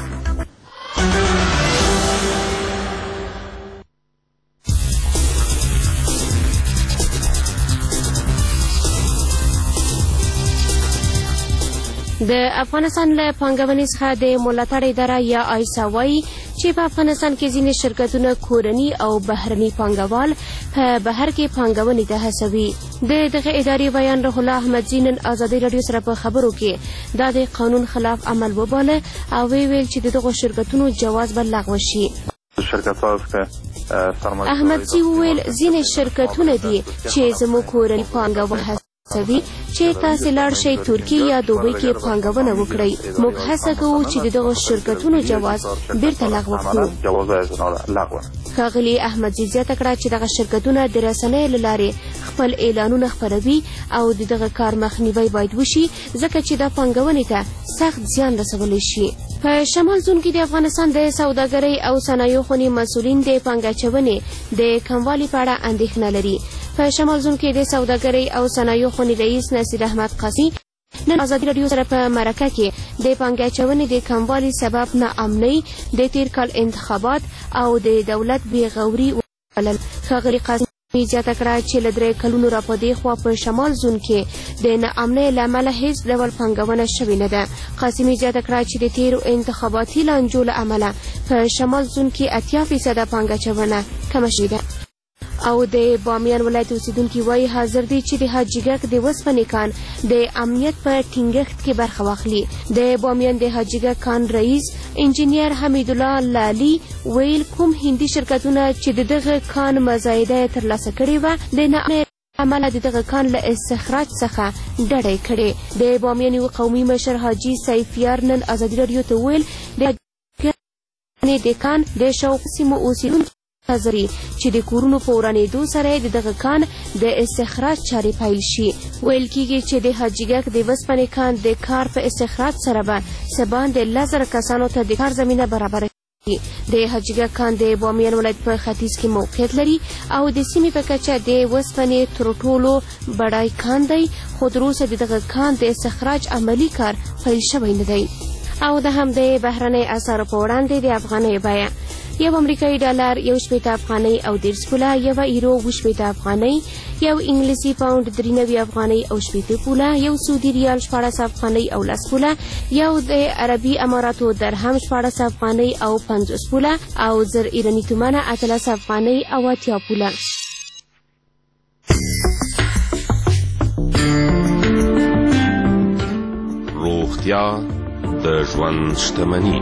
د افغانستان له پانګونې څخه د ملاتړ اداره یا آیسا وایي چې په افغانستان کې ځینې شرکتونه کورني او بهرني پانګوال په بهر کې پانګونې ته هڅوي. د دغه ادارې بیان روح الله احمدزي نن ازادي راډیو سره په خبرو کې دا د قانون خلاف عمل وباله او ویل چې دغه شرکتونو جواز به لغوه شي. احمدزي وویل ځینې شرکتونه دي چې زموږ کورني پانګوال چې تاسې لاړ شئ ترکیې یا دوبۍ کې پانګونه وکړئ. موږ هڅه کوو چې د دغو شرکتونو جواز بیرته لغوه کړو. ښاغلي احمدزي زیاته کړه چې دغه شرکتونه د رسنیو له لارې خپل اعلانونه خپروي او د دغه کار مخنیوی باید وشي ځکه چې دا پانګونې ته سخت زیان رسولی شي. په شمال زون کې د افغانستان د سوداګرۍ او صنایعو خونې مسؤلین د پانګه اچونې د کموالي په اړه اندېښنه لري. په شمال زون کې د سوداګرۍ او صنایعو خونې رئیس نصیر احمد قاضي نن ازادي راډیو سره په مرکه کې د پانګه اچونې د کموالي سبب ناامنۍ، د تیر کال انتخابات او د دولت بېغوري وبلل. ښاغلي قاضي زیاته کړه چې له 3 کلونو را په دې خوا په شمال زون کې د ناامنۍ له امله هیڅ ډول پانګونه شوې نه ده. قاسمي زیاته کړه چې د تیرو انتخاباتي لانجو له امله په شمال زون کې 80% پانګه اچونه کمه شوې ده. او د بامیان ولایت اوسیدونکي وایي حاضر دي چې د حاجیګک د وسپنې کان د امنیت په ټینګښت کې برخه واخلي. د بامیان د حاجیګک کان رئیس انجینیر حمیدالله لالي ویل کوم هندي شرکتونه چې د دغه کان مزایده ترلاسه کړې وه د ناامنۍ عمله د دغه کان له استخراج څخه ډډه یې کړې. د بامیان یو قومي مشر حاجي سیفیار نن ازادي راډیو ته ویل د کان د شاوخوا سیمو اوسیدونکي حاضري چې د کورونو په ورانېدو سره د دغه کان د استخراج چارې پیل شي. ویل کېږي چې د حاجیګک د وسپنې کان د کار په استخراج سره به څه باندې 10,000 کسانو ته د کار زمینه برابره شي. د حاجیګک کان د بامیان ولایت په ختیځ کې موقعیت لري او د سیمې په کچه د وسپنې تر ټولو بډای کان دی، خو تراوسه د دغه کان د استخراج عملي کار پیل شوی نه دی. او د همدې بهرنۍ اسعارو په وړاندې د افغانۍ بیه: یو امریکایي ډالر 1.80 افغانۍ او 10 پوله، یو ایرو 2.80 افغانۍ، یو انګلیسي پاوند 93 افغانۍ او 80 پوله، یو سعودي ریال 14 افغانۍ او 10 پوله، یو د عربي اماراتو درهم 14 افغانۍ او 50 پوله او 1000 ایراني تومانه 18 افغانۍ او 80 پوله. روغتیا د ژوند شتمني.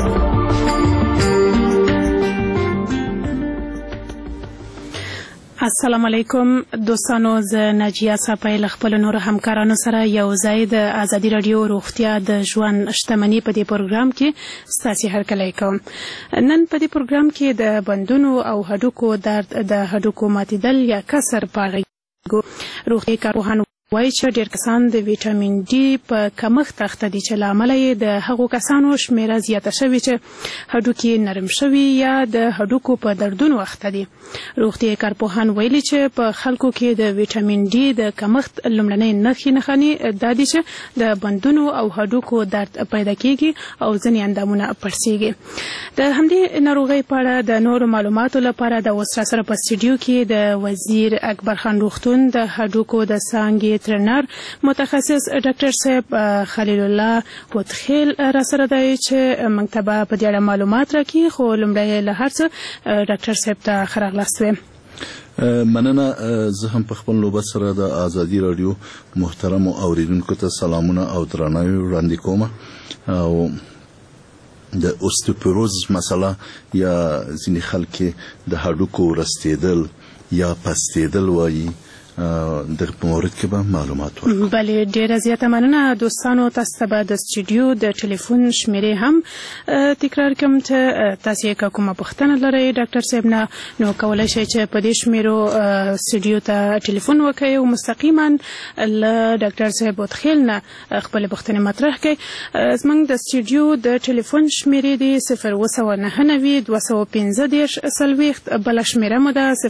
السلام علیکم دوستانو، زه ناجیه صافی له خپلو نورو همکارانو سره یو ځای د ازادي راډیو روغتیا د ژوند شتمني په دې پروګرام کې ستاسې هرکلی کوم. نن په دې پروګرام کې د بندونو او هډوکو درد، د هډوکو ماتېدل یا کسر په اړه غږیږو. روغتیایي کارپوهان وایي چې ډېر کسان د ویټامین ډي په کمښت اخته دي چې له امله یې د هغو کسانو شمېره زیاته شوې چې هډوکي نرم شوي یا د هډوکو په دردونو اخته دي. روغتیایي کارپوهان ویلي چې په خلکو کې د ویټامین ډي د کمښت لومړنۍ نښې دا دي چې د بندونو او هډوکو درد پیدا کیږي او ځینې اندامونه پړسیږي. د همدې ناروغۍ په اړه د نورو معلوماتو لپاره د اوس راسره په سټوډیو کې د وزیر اکبر خان روغتون د هډوکو د څانګې ټرینر متخصص ډاکټر صاحب خلیل الله پوتخیل را سره دی چې موږ ته به په دې اړه معلومات راکړي. خو لومړی له هر څه ډاکټر صاحب ته ښه راغلاست ویم. مننه. زه هم په خپل نوبت سره د ازادي راډیو محترمو اوریدونکو ته سلامونه او درناوی وړاندې کوم. او د اوستوپوروز مسله یا ځینې خلک د هډوکو رستېدل یا پستېدل وایي، د مورد کې به معلومات ورکړو. بله، ډیره زیاته مننه. دوستانو، تاسو ته به د سټوډیو د ټلیفون شمیرې هم تکرار کوم چې تاسو یې کومه پوښتنه لرئ ډاکټر صاحب نه، نو کولی شئ چې په دې شمیرو سټوډیو ته ټلیفون وکړئ او مستقیما له ډاکټر صاحب پوتخیل نه خپلې پوښتنې مطرح کړئ. زموږ د سټوډیو د ټلیفون شمیرې دي 0992 215 40، بله شمیره مو ده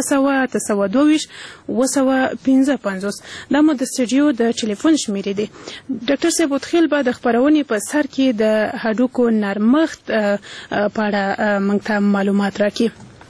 0 922 دا مو د سټوډیو د ټلیفون شمیرې دي. ډاکټر صاحب پوتخیل به د خپرونې په سر کې د هډوکو نرمښت په اړه موږ ته معلومات راکړي.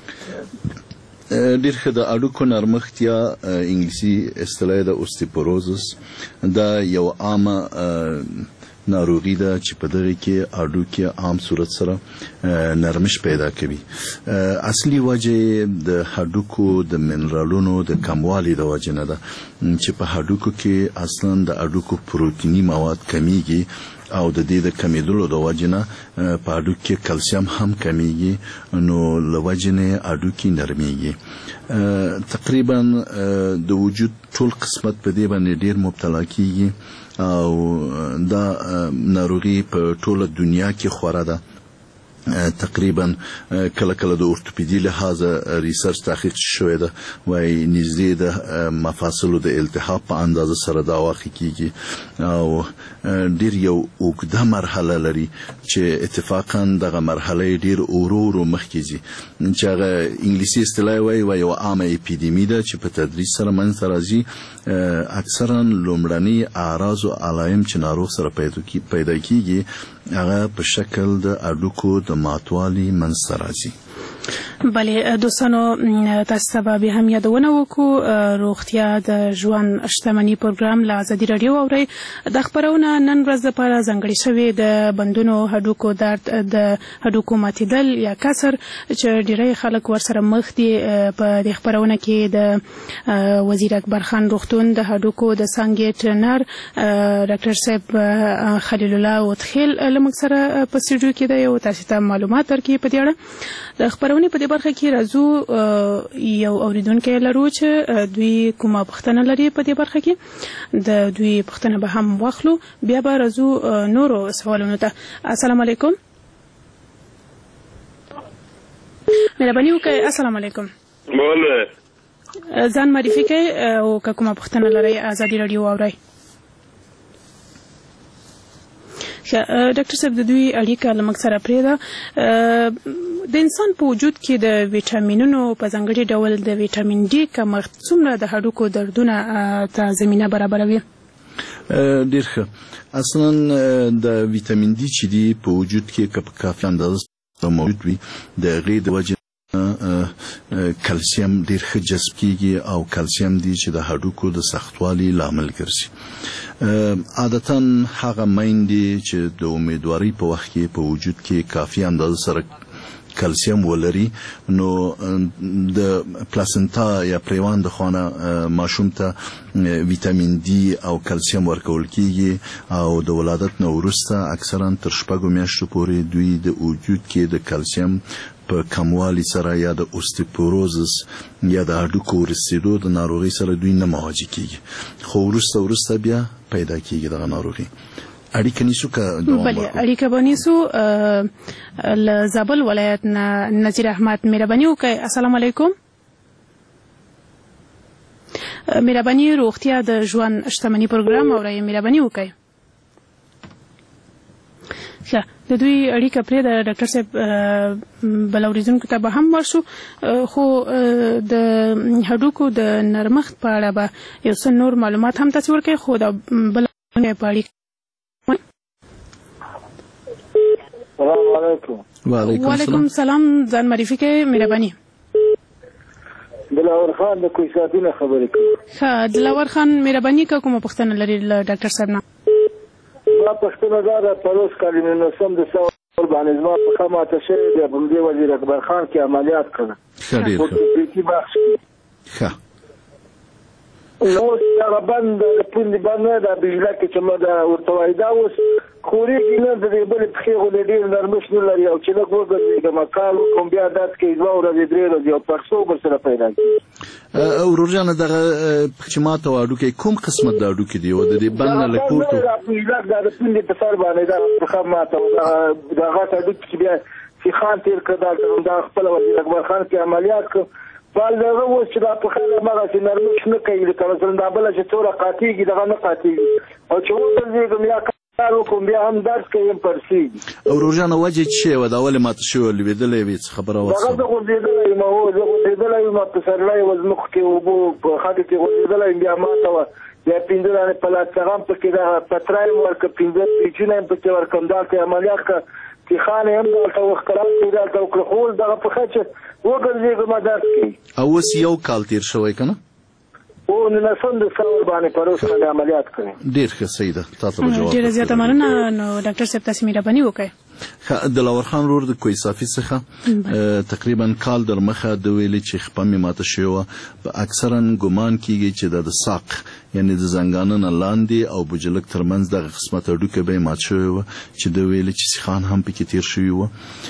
ډېر ښه. د هډوکو نرمښت یا انګلیسي اصطلاح د اوستوپوروزس دا یو عامه ناروغي ده چې په دغه کې هډوکي عام صورت سره نرمش پیدا کوي. اصلي وجه د هډوکو د منرالونو د کموالي د وجه نه ده چې په هډوکو کې اصلا د هډوکو پروتینی مواد کمیږي او د دې د کمیدلو د وجه نه په هډوکو کې کلسیم هم کمیږي، نو له وجه نه هډوکي نرمیږي. تقریبا د وجود ټول قسمت په دې باندې ډیر مبتلا کیږي او دا ناروغي په ټوله دنیا کې خوره ده. تقریبا کله کله د اورتوپیدي لحاظه ریسرچ تحقیق شوی ده وای نږدې د مفاصلو د التهاب په اندازه سره دا واقع کیږي او ډیر یو اوږده مرحله لري چې اتفاقا دغه مرحله ډیر ورو مخکې ځي، چې هغه انګلیسي اصطلاح وای یو عامه اپیدمی ده چې په تدریج سره منځته راځي. اکثرا لومړني اعراض او علایم چې ناروغ سره پیدا کیږي هغه په شکل د هډوکو د ماتوالي منځته راځي. بله دوستانو، تاسو ته به هم یادونه وکړو روغتیا د ژوند شتمني پروګرام له ازادي راډیو اورئ. دا خپرونه نن ورځ لپاره ځانګړې شوې د بندونو هډوکو درد، د هډوکو ماتېدل یا کسر چې ډیری خلک ورسره مخ دي. په دې خپرونه کې د وزیر اکبر خان روغتون د هډوکو د څانګې ټرینر ډاکټر صاحب خلیل الله پوتخیل له موږ سره په سټوډیو کې دی او تاسو ته معلومات ورکوي په دې اړه. د خپرونې په دې برخه کې راځو یو اوریدونکی لرو چې دوی کومه پوښتنه لري په دې برخه کې، د دوی پوښتنه به هم واخلو، بیا به راځو نورو سوالونو ته. السلام علیکم. مهرباني وکړئ. السلام علیکم. ځان معرفي کړئ او که کومه پوښتنه لرئ ازادي راډیو واورئ. ډاکټر صاحب، د دوی اړیکه له موږ سره پرېږده. د انسان په وجود کې د ویټامینونو په ځانګړي ډول د ویټامین ډي کمښت څومره د هډوکو دردونه ته زمینه برابروي؟ ډېر ښه. اصلا د ویټامین ډي چې دی په وجود کې که په کافي اندازه موجود وي د هغې د وجې کلسیم ډیر ښه جذب کیږي او کلسیم دی چې د هډوکو د سختوالي لامل ګرځي. عادتاً هغه میندې چې د امیدوارۍ په وخت کې په وجود کې کافي اندازه سره کلسیم ولري نو د پلاسنتا یا پریوان د خانه ماشوم ته ویټامین ډي او کلسیم ورکول کیږي او د ولادت نه وروسته اکثرا تر 6 میاشتو پورې دوی د وجود کې د کلسیم په کموالي سره یا د اوستیپوروزس یا د هډوکو رسیدو د ناروغي سره دوی نه مواجه کیږي خو وروسته بیا پیدا کیږي دغه ناروغي اړیکه نیسو که بله اړیکه به نیسو له زابل ولایت نه نذیر احمد مهرباني وکړئ السلام علیکم مهرباني روغتیا د ژوند شتمني پروګرام اورئ مهرباني وکړئ د دوی اړیکه پرې د ډاکټر صاحب بل اوریدونکو ته به هم ورشو خو د هډوکو د نرمښت په اړه به یو څه نور معلومات هم تاسو ورکړئ خو د بل په اړیکه السلام علیکم وعلیکم السلام ځان معرفي کړئ مهرباني دلاور خان د کویساتونه خبرې کوي ښه دلاور خان مهرباني که کومه پوښتنه لري له ډاکټر صاحب نه ما پښتنه دا پروس کلمه نو سم د څور باندې زما په خامه شوی د بلدي وزیر اکبر خان کې عملیات کړ ښه نو هغه بند پوند باندې د بجلا کې چې ما دا ورته وایدا اوس خوري نه د دې بل په خېغو ډېر نرمش نه لري او چې لږ وګرځي د مکال کوم بیا دات کې دوه ورځې درې ورځې او پرسو بر سره پیدا کی او ورجانه دغه پښیمات او اډو کې کوم قسمت د اډو کې دی او د دې بند له کوټو د پوند په سر باندې دا خامات او دا غاټ اډو کې بیا چې خان تیر کړه دا خپل وزیر اکبر خان کې عملیات کړ بل دغه اوس چې دا په خاله مغه چې نرمش نه کوي کله څنګه دا بل چې څوره قاتیږي دغه نه قاتیږي او چې وځي کوم یا کارو کوم بیا هم درس کوي پرسي او روزانه وجه چې و دا ول ماته شو لیدلې وي خبره واسه دغه غوډېدلې ما هو غوډېدلې ما په سرلای وزمخ کې وبو په خاطر کې غوډېدلې بیا ما ته یا پینځه په لاڅغم په کې دا پترایم ورک پینځه پیچونه په کې ورکم دا ته عملیات کې خانه هم دا وخترات کې دا وکړ خو دا په خاطر وګرځي کومه درس کې او اوس یو کال تیر شوی کنه او نن څنګه څور باندې پروس باندې عملیات کړي ډیر ښه سیده تاسو به جواب ډیر زیاته مننه نو ډاکټر صاحب تاسو مهرباني وکړئ دلاور خان رور د کویسافي څخه تقریبا کال در مخه د ویلي چې خپمه ماته شوی په اکثرا ګمان کیږي چې د ساق یعنی د زنګانه لاندې او بوجلک ترمنځ د قسمت اډوکه به مات شوی و چې د ویلي چې خان هم پکې تیر شوی و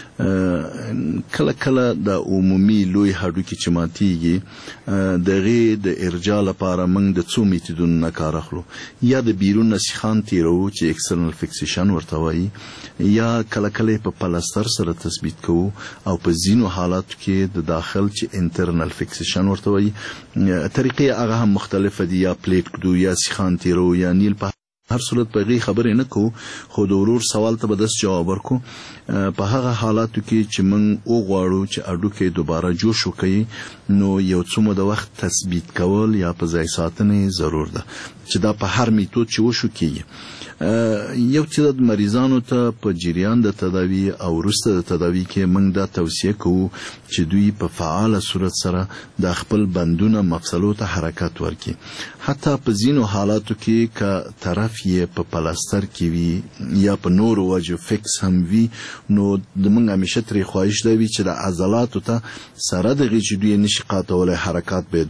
کله کله د عمومي لوی هډوکي چې ماتيږي دغه د ارجاع لپاره موږ د څو میتودونو نه کار اخلو یا د بیرون نسخان تیرو چې ایکسترنل فکسیشن ورته وایي یا کله کله په پلاستر سره تثبیت کوو او په ځینو حالاتو کې د داخل چې انټرنل فکسیشن ورته وایي طریقې هغه هم مختلفه دي یا پلیټ کدو یا سخان تیرو یا نیل په هر صورت په غي خبرې نه کو خو د ورور سوال ته به داس جواب ورکو په هغه حالاتو کې چې موږ وغواړو چې اډو کې دوباره جوش وکړي نو یو څومره د وخت تثبیت کول یا په ځای ساتنه ضرور ده چې دا په هر میتود چې وشو کیږي یو چې د مریضانو ته په جریان د تداوی او وروسته د تداوی کې موږ دا توصیه کوو چې دوی په فعال صورت سره د خپل بندونه مفصلو ته حرکت ورکړي حتی په ځینو حالاتو کې ک طرف یې په پلاستر کې وي یا په نورو وجو فکس هم وي نو د موږ همیشه ترې خواهش دی چې د عضلاتو ته سره د غیچ دوی نشي قاطولای حرکات به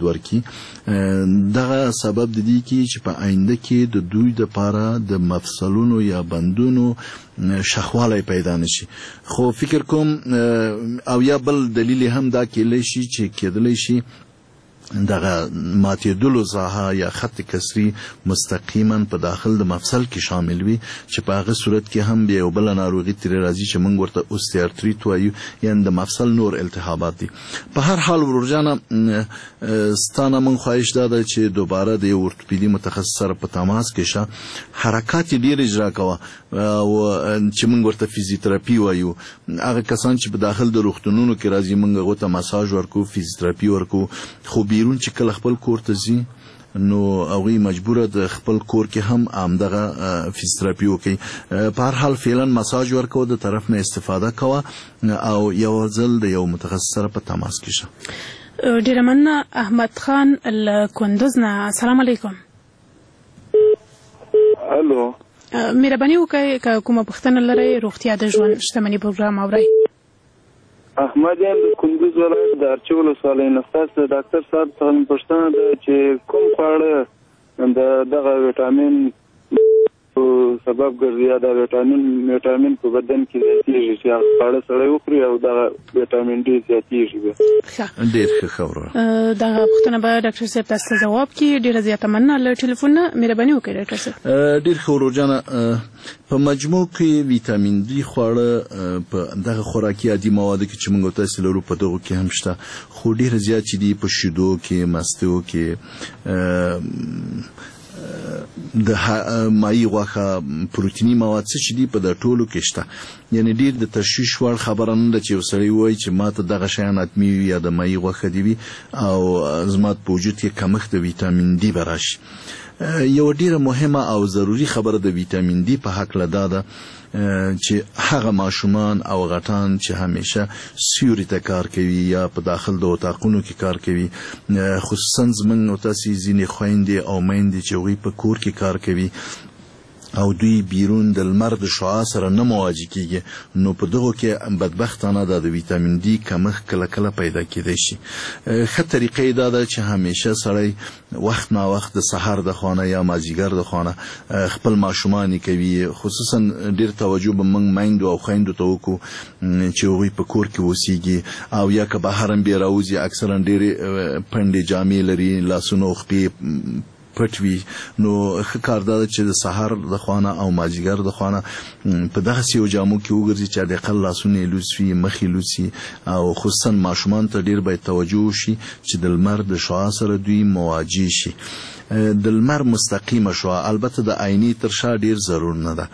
ورکړي دغه سبب د دې کې چې په آینده کې د دوی د لپاره د مفصلونو یا بندونو شخوالی پیدا نشي خو فکر کوم او یا بل دلیل هم دا کېدلی شي چې کېدلی شي دغه ماتېدلو ساحه یا خط کسری مستقیما په داخل د مفصل کې شامل وي چې په هغه صورت کې هم یو بل ناروغي ترې راځي چې موږ ورته اوستیارتریت وایو یعنی د مفصل نور التهابات دي په هر حال ورجانه ستانه من خواهش داده چې دوباره د اورتوپیدي متخصص سره په تماس کې شه حرکات ډیر اجرا کوه او چې موږ ورته فزیوتراپي وایو هغه کسان چې په داخل د روغتونونو کې راځي موږ غوته مساج ورکو فزیوتراپي ورکو خو بیرون چې کله خپل کور ته ځي نو هغه مجبوره د خپل کور کې هم عامدغه فزیوتراپي وکړي په هر حال فعلا مساج ورکو د طرف نه استفاده کوه او یو ځل د یو متخصص سره په تماس کې شه ډیر مننه احمد خان الکندوز نه السلام علیکم الو مهرباني وکړئ که کومه پوښتنه لرئ روغتیا د ژوند شتمني پروګرام اورئ احمد یم د کندوز ولایت د ارچي ولسوالۍ نه. ستاسو د ډاکټر صاحب څخه مې پوښتنه ده چې کوم خواړه د دغه ویټامین سبب ګرځي یا د ویټامین په بدن کې زیاتېږي چې هغه خواړه سړی وخوري او دغه ویټامین ډي زیاتېږي. ډېر ښه خبره. دغه پوښتنه به ډاکټر صاحب تاسو ته ځواب کړي. ډېره زیاته مننه له ټلیفون نه. مهرباني وکړئ ډاکټر صاحب. ډېر ښه ورور جانه. په مجموع کې ویټامین ډي خواړه په دغه خوراکي عادي موادو کې چې موږ تاسو لرو په دغه کې هم شته، خو ډېر زیات چې دي په شیدو کې، مستو کې، د مایي غوښه، پروتیني مواد څه چې دي په د ټولو کې شته. یعنی ډېر د تشویش وړ خبره نه ده چې یو سړی وایي چې ما ته دغه شیان حتمي وي یا د مایي غوښه دي وي او زما په وجود کې کمښت د ویټامین ډي به راشي. یو ډیره مهمه او ضروری خبره د ویټامین ډي په حق لدا ده چې هغه ماشومان او غټان چې همیشه سیوري ته کار کوي یا په داخل د اتاقونو کې کار کوي، خصوصا زمونږ او تاسې ځینې خویندې او میندې چې هغوی په کور کې کار کوي او دوی بیرون د لمر د شعاع سره نه مواجه کیږي، نو په دغو کې بدبختانه د ویټامین ډي کمښت کله کله پیدا کیدای شي. ښه طریقه دا ده چې همیشه سړی وخت نا وخت د سحر د خانه یا مازیګر د خانه خپل ماشومان کوي، خصوصا ډیر توجه به موږ میندو او خویندو ته وکړو چې هغوی په کور کې اوسیږي او یا که بهر هم بیا راوځي، اکثرا ډېرې پنډې جامې لري، لاسونه او خپې پټ وي، نو ښه کار دا ده چې د سهار د خانه او مازیګر د خانه په دغسې یو جامو کې وګرځي چې حداقل لاسونه یې لوڅ وي، مخ یې لوڅ وي، او خصوصا ماشومان ته ډېر باید توجه وشي چې د لمر د شعاع سره دوی مواجه شي. د لمر مستقیمه شعاع البته د عیني تر شا ډېر ضرور نه ده،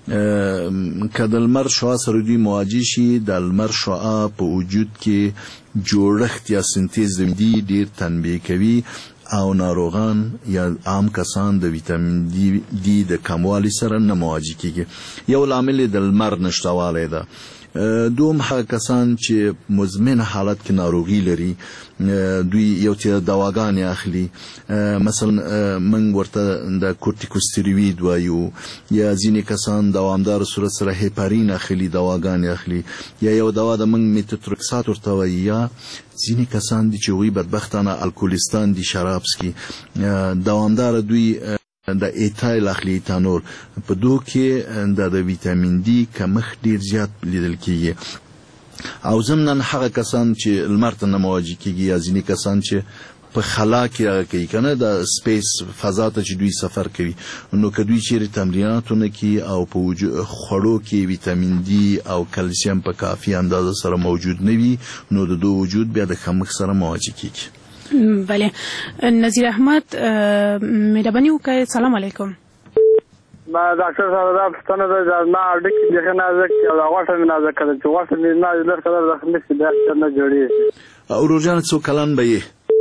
که د لمر شعاع سره دوی مواجه شي، د لمر شعاع په وجود کې جوړښت یا سنتیز دی ډېر تنبیه کوي او ناروغان یا عام کسان د ویټامین ډي د کموالي سره نه مواجه کیږي. یو لامل د لمر نشتوالی ده. دوم هغه کسان چې مزمن حالت کې ناروغي لري، دوی یو تعداد دواګانې اخلي، مثلا موږ ورته د کورتیکوستیروید وایو، یا ځینې کسان دوامدار صورت سره هیپارین اخلي، دواګانې اخلي، یا یو دوا د موږ میتوترکسات ورته وایي، یا ځینې کسان دي چې هغوی بدبختانه الکولستان دي، شراب څکي، دوامداره دوی د ایتایل اخلي، ایتانول. په دو کې د ویټامین ډي کمښت ډیر زیات لیدل کیږي. او ضمناً هغه کسان چې لمر ته نه مواجه کیږي، یا ځینې کسان چې په خلا کې هغه کوي کنه د سپیس فضا ته چې دوی سفر کوي، نو که دوی چیرې تمریناتونه کوي او په خوړو کې ویټامین ډي او کلسیم په کافي اندازه سره موجود نه وي، نو د دو وجود بیا د کمښت سره مواجه کیږي. بله. نظیر احمد، مهرباني وکړئ. سلام علیکم. ما ډاکټر صاحب دا پوښتنه ده چې ما اډوکې بیخي نازک دي او دا غوښه مې نازکه ده چې غوښه مې لږ قدر زخمي شي بیا نه جوړېږي. ورور جانه څو کلن به یې؟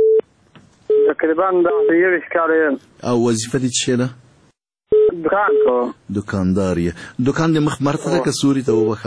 تقریبا د 21 کاله یم. او وظیفه دې څه ده؟ دکان کوم. دکاندار یې. دکان دې مخ مرته ده که سوري ته وبخه؟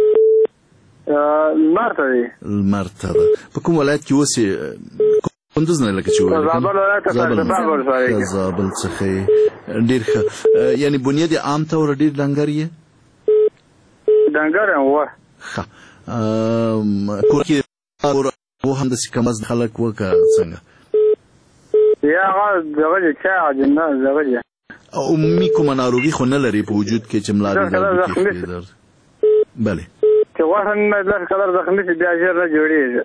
لمر ته دی. لمر ته ده. په کوم ولایت کې اوسې؟ کندوز نه لکه چې وایي. زابل ولایت ته زابل څخه ډېر ښه. یعنې بنیاد عام طور ډېر ډنګر یې؟ ډنګر یم وه. ښه. کور کې همداسې کمزد خلک وه که څنګه؟ یا هغه دغه دی چای اجنه دغه دی. عمومي کومه ناروغي خو نه لري په وجود کې چې ملا دې درد؟ بله. چې غوښه مې لږ قدر زخمي شي بیا ژر نه جوړېږي.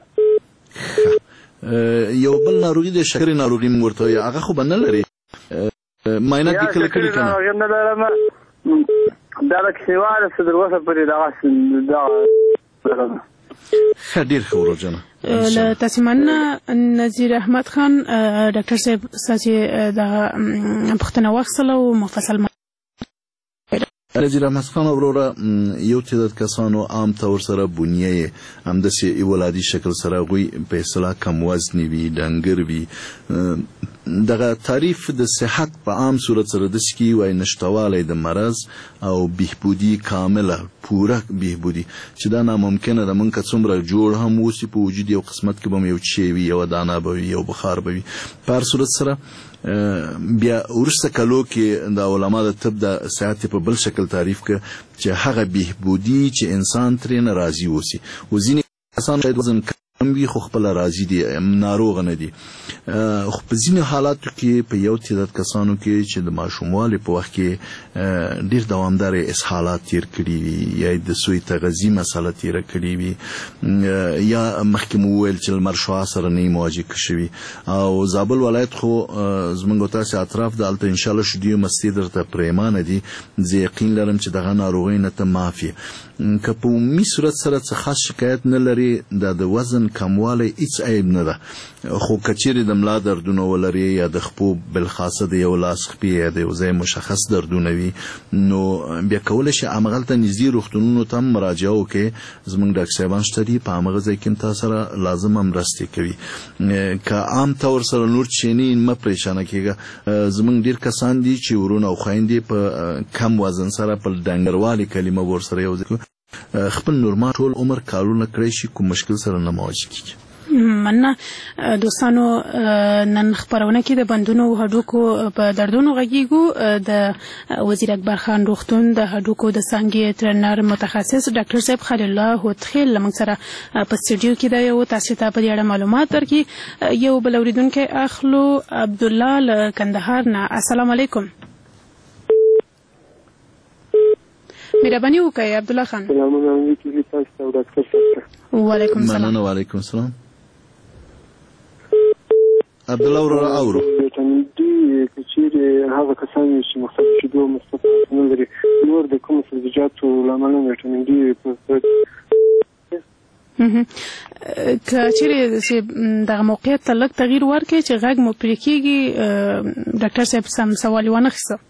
یو بل ناروغي د شکرې ناروغي موږ ورته وایو، هغه خو به نه لري؟ معاینات دې کله کړي که نه؟ یا نه لرم، دا د کښېوالې څه تر اوسه پورې دغسې لرم. ښه، ډېر ښه ورور جانه. له تاسې مننه نظیر احمد خان. ډاکټر صاحب ستاسې دغه پوښتنه واخیستله او مفصل نظیر احمد خان وروره، یو تعداد کسانو عام طور سره بنیه همداسې ولادي شکل سره هغوی په اصطلاح کم وزنې وي، ډنګر وي. دغه تعریف د صحت په عام صورت سره داسې کیږي وایي نشتوالی د مرض او بهبودي کامله پوره بهبودي، چې دا ناممکنه ده. موږ که څومره جوړ هم اوسي په وجود یو قسمت کې به هم یو شی وي، یوه دانه به وي، یو بخار به وي. په هر صورت سره بیا وروسته کلو کې د علما د طب د صحت په بل شکل تعریف که چې هغه بهبودي چې انسان ترې نه راضي اوسي. و ځینې کسان شاید وزن کم وي خو خپل راضي دي ناروغ نه دي خو په ځینې حالاتو کې په یو تعداد کسانو کې چې د ماشوموالي په وخت کې ډیر دوامدار اسهالات تیر کړي وي یا د سوی تغذیه مسله تیر کړي وي یا مخکې مو ویل چې لمر شعاع سره نه مواجه شوي او زابل ولایت خو زموږ تاسو اطراف د الته ان شاء الله شدیو مستی درته پریمانه دي زه یقین لرم چې دغه ناروغي نه ته معافي که په عمومي صورت سره څه خاص شکایت نه لري د وزن کموالی هیڅ عیب نه ده خو کچېرې د ملا دردونه ولري یا د خپو بالخاصه د یو لاس خپې یا د یو ځای مشخص دردونه وي نو بیا کولی شي همغلته نږدې روغتونونو ته هم مراجعه وکړي زموږ ډاکټر صاحبان شته دي په همغه ځای کې هم تا سره لازمه مرستې کوي که عام طور سره نور چینی مه پریشانه کېږه زموږ ډېر کسان دي چې ورونه او خویندې په کم وزن سره په ډنګروالي کلمه ورسره یو ځای خپل نورمال ټول عمر کارونه کړی شي کوم مشکل سره نه مواجه کیږي مننه دوستانو نن خبرونه کې د بندونو او هډوکو په دردونو غږیږو د وزیر اکبر خان روغتون د هډوکو د څانګې ټرینر متخصص ډاکټر صاحب خلیل الله هوتخیل لمن سره په سټډیو کې د یو تاسو ته په اړه معلومات ورکړي یو بل اوریدونکو اخلو عبد الله له کندهار نه السلام علیکم مهرباني وکړئ عبد الله خان وعلیکم السلام وعلیکم السلام عبد الله ورو اورو ویټامین ډي کچېرې هغه کسان چې مختلف شیدو مصرف نه لري نور د کوم سبزیجاتو له امله ویټامین ډي کچېرې چې دغه موقعیت ته لږ تغییر ورکړي چې غږ مو پرې کېږي ډاکټر صاحب سم سوال ونه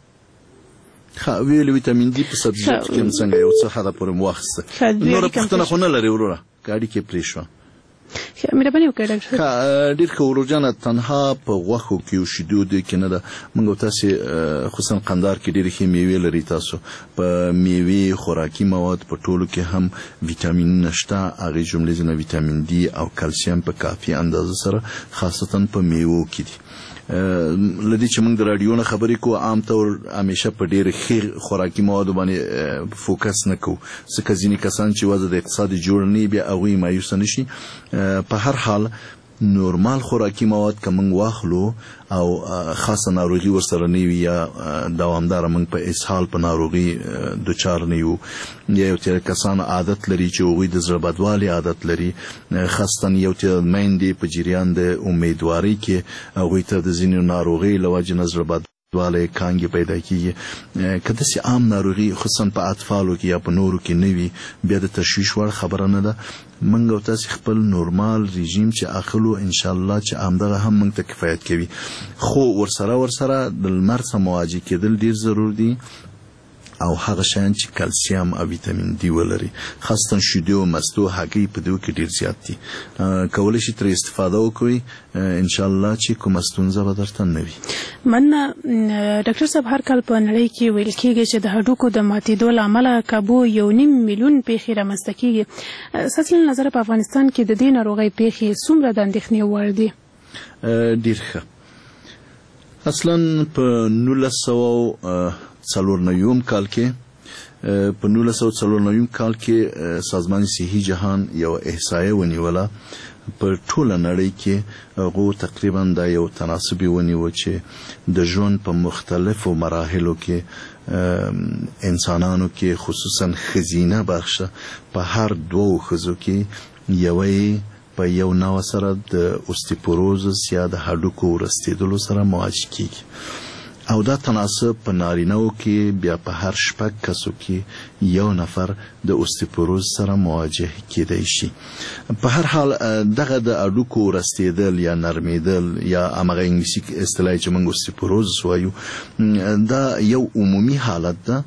اخیسته ویل ویټامین ډي په سبزیجاتو کې څنګه یو څه حدا پورې واخیسته نور پوښتنه خو نه لري وروره ګاډي کې پرې شو مهرباني وکړئ ډاکټر ډېر ښه ورجانه تنها په غوښو کې او شیدو دي کې نه ده موږ تاسو خصوصا قندهار کې ډېرې ښې میوې لري تاسو په میوې خوراکي مواد په ټولو کې هم ویټامینونه شته هغې جملې ځینې ویټامین ډي او کلسیم په کافي اندازه سره خاصتا په میوو کې دي لدی چې موږ د رادیو نه خبرې کوو عام طور همیشه په ډېر ښې خوراکي موادو باندې فوکس نه کوو ځکه ځینې کسان چې وضع د اقتصاد جوړ نه بیا هغوی مایوسه نه شي په هر حال نورمال خوراکي مواد که موږ واخلو او خاصه ناروغي ورسره نه وي یا دوامداره موږ په اسهال په ناروغي دچار نه یو یا یو تیر کسان عادت لري چې هغوی د زړه بدوالي عادت لري خاصتا یو تیر میندې په جریان د امیدوارۍ کې هغوی ته د ځینو ناروغۍ له وجې نه زړه بدوالی کانګې پیدا کېږي که داسې عام ناروغي خصوصا په اطفالو کې یا په نورو کې نه وي بیا د تشویش وړ خبره نه ده موږ او تاسې خپل نورمال رژیم چې اخلو انشاءالله چې همدغه هم موږ ته کفایت کوي خو ورسره د لمر سره مواجه کېدل ډېر ضرور دي او هغه شیان چې کلسیم او ویټامین ډي ولري خاصتا شیدو مستو هګۍ په دوی کې ډېر زیات دي کولی شي ترې استفاده وکړئ انشاءالله چې کومه ستونزه به درته نه وي مننه ډاکټر صاحب هر کال په نړۍ کې ویل کېږي چې د هډوکو د ماتېدو له امله کابو 1.5 میلیون پیښې رامنځته کېږي ستاسو له نظره په افغانستان کې د دې ناروغۍ پیښې څومره د اندېښنې وړ دي ډېر ښه اصلا په 1994 کال کې په 1994 کال کې سازمان صحي جهان یو احصایه ونیوله په ټوله نړۍ کې هغه تقریبا دا یو تناسب ونیو چې د ژوند په مختلفو مراحلو کې انسانانو کې خصوصا خزینه بخشه په هر دوو ښځو کې یوې په یو نوع سره د اوستیپوروزس یا د هډوکو ورستېدلو سره مواجه کیږي او دا تناسب په نارینه‌و کې بیا په هر شپږ کسو کې یو نفر د اوستیپوروز سره مواجه کېدای شي په هر حال دغه د هډوکو ورستېدل یا نرمېدل یا همغه انګلیسي اصطلاح چې موږ اوستیپوروز وایو دا یو عمومي حالت ده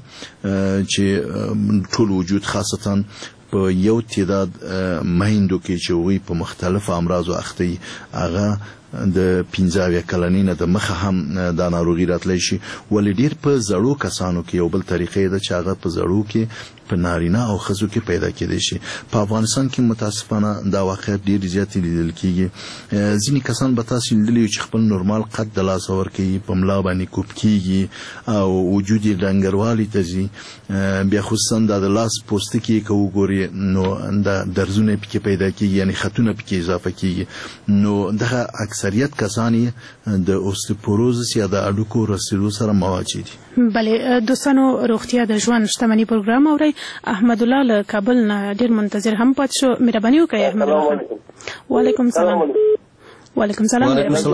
چې ټول وجود خاصتا په یو تعداد میندو کې چې هغوی په مختلفو امراضو اخته هغه د 15 کلنۍ نه د مخه هم دا ناروغي راتلی شي ولې ډیر په زړو کسانو کې یو بل طریقې ده چې هغه په زړو کې په نارینه او ښځو کې پیدا کېدی شي. په افغانستان کې متاسفانه دا واقعیت ډیر زیات لیدل کېږي. ځینې کسان به تاسو لیدلي چې خپل نورمال قد د لاس ورکوي په ملا باندې کوب کېږي او وجود یې ډنګروالي ته ځي. بیا خصوصا د لاس پوستکي که وګوري نو د درزونه پکې پیدا کېږي یعنی خطونه پکې اضافه کېږي. نو دغه اکثریت کسان د اوستیپوروزس یا د اډوکو رسېدو سره مواجه دي. بله دوستانو روغتیا د ژوند شتمني پروګرام اورئ. احمد الله له کابل نه ډیر منتظر هم پات شو. مهرباني وکړئ احمد الله. وعلیکم السلام. وعلیکم السلام.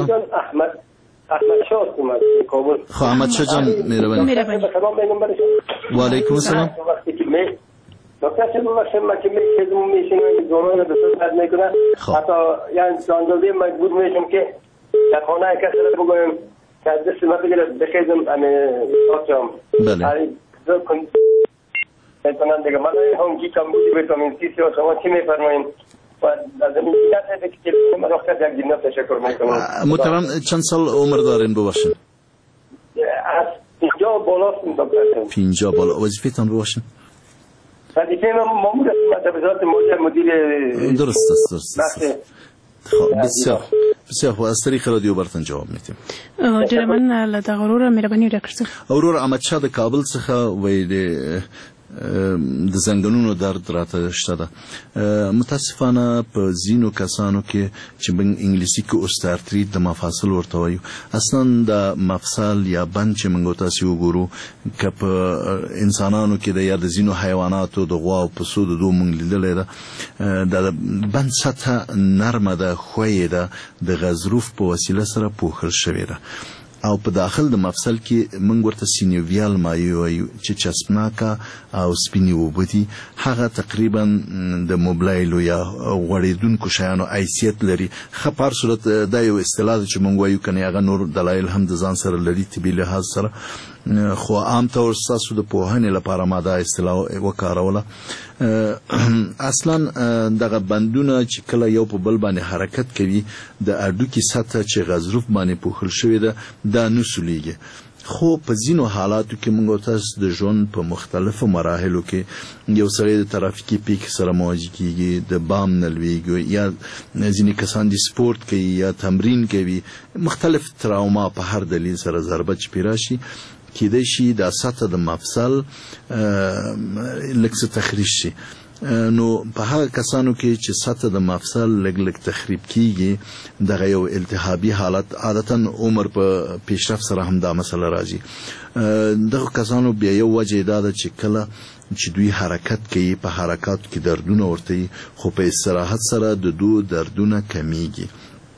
احمد شاه کابل. خب احمد شاه جان مهربانی. وعلیکم السلام. دکتر شما ما که میشم میشینم دوران به صورت میکنه حتی یعنی اندازه مجبور میشم که در خانه کسی رو بگویم که دست ما بگیره بخیزم امی دکترم. بله. کن میتونم دیگه من هم کی کم بودی ویتامین سی و شما چی میفرمایید؟ و از این جهت که من دکتر یک جناب تشکر میکنم. محترم چند سال عمر دارین ببخشید؟ از 50 بالاست دکتر. 50 بالا. وظیفه‌تان ببخشید؟ وظیفه من مامور مدرسات مدیر درست است. خب بسیار خوب. از طریق رادیو برتن جواب میدیم. ډیره مننه له دغه وروره مهرباني وکړئ. اورور احمد شاه د کابل څخه ویلي د زنګونونو درد راته شته ده. متاسفانه په ځینو کسانو کې چې موږ انګلیسي کې اوستارتریت د مفاصل ورته وایو اصلا د مفصل یا بند چې موږ تاسو وګورو که په انسانانو کې د یا د ځینو حیواناتو د غوا او پسو د دوه موږ لیدلې ده د بند سطح نرمه ده خویه ده د غضروف په وسیله سره پوښل شوې ده او په داخل د مفصل کې موږ ورته سینوویال مایع وایو چې چسپناکه او سپینې اوبه دي. هغه تقریبا د موبلایلو یا غوړېدونکو شیانو حیثیت لري. ښه په هر صورت دا یو اصطلاح ده چې موږ وایو کنې هغه نور دلایل هم د ځان سره لري طبي لحاظ سره خو عام طور ستاسو د پوهنې لپاره ما دا اصطلاح وکاروله. اصلا دغه بندونه چې کله یو په بل باندې حرکت کوي د اډوکي سطح چې غضروف باندې پوښل شوې ده دا نه سولیږي. خو په ځینو حالاتو کې موږ تاسو د ژوند په مختلفو مراحلو کې یو سړی د ترافیکي پیښې سره مواجه کیږي د بام نه لویږي یا ځینې کسان د سپورت کوي یا تمرین کوي مختلف تراوما په هر دلیل سره ضربت چې پې راشي کېدای شي دا سطح د مفصل لږ څه تخریب شي. نو په هغه کسانو کې چې سطح د مفصل لږ تخریب کیږي دغه یو التهابي حالت عادتا عمر په پیشرفت سره هم دا مسله راځي. دغه کسانو بیا یو وجه دا ده چې کله چې دوی حرکت کوي په حرکاتو کې دردونه ورته خو په استراحت سره د دوی دردونه کمیږي.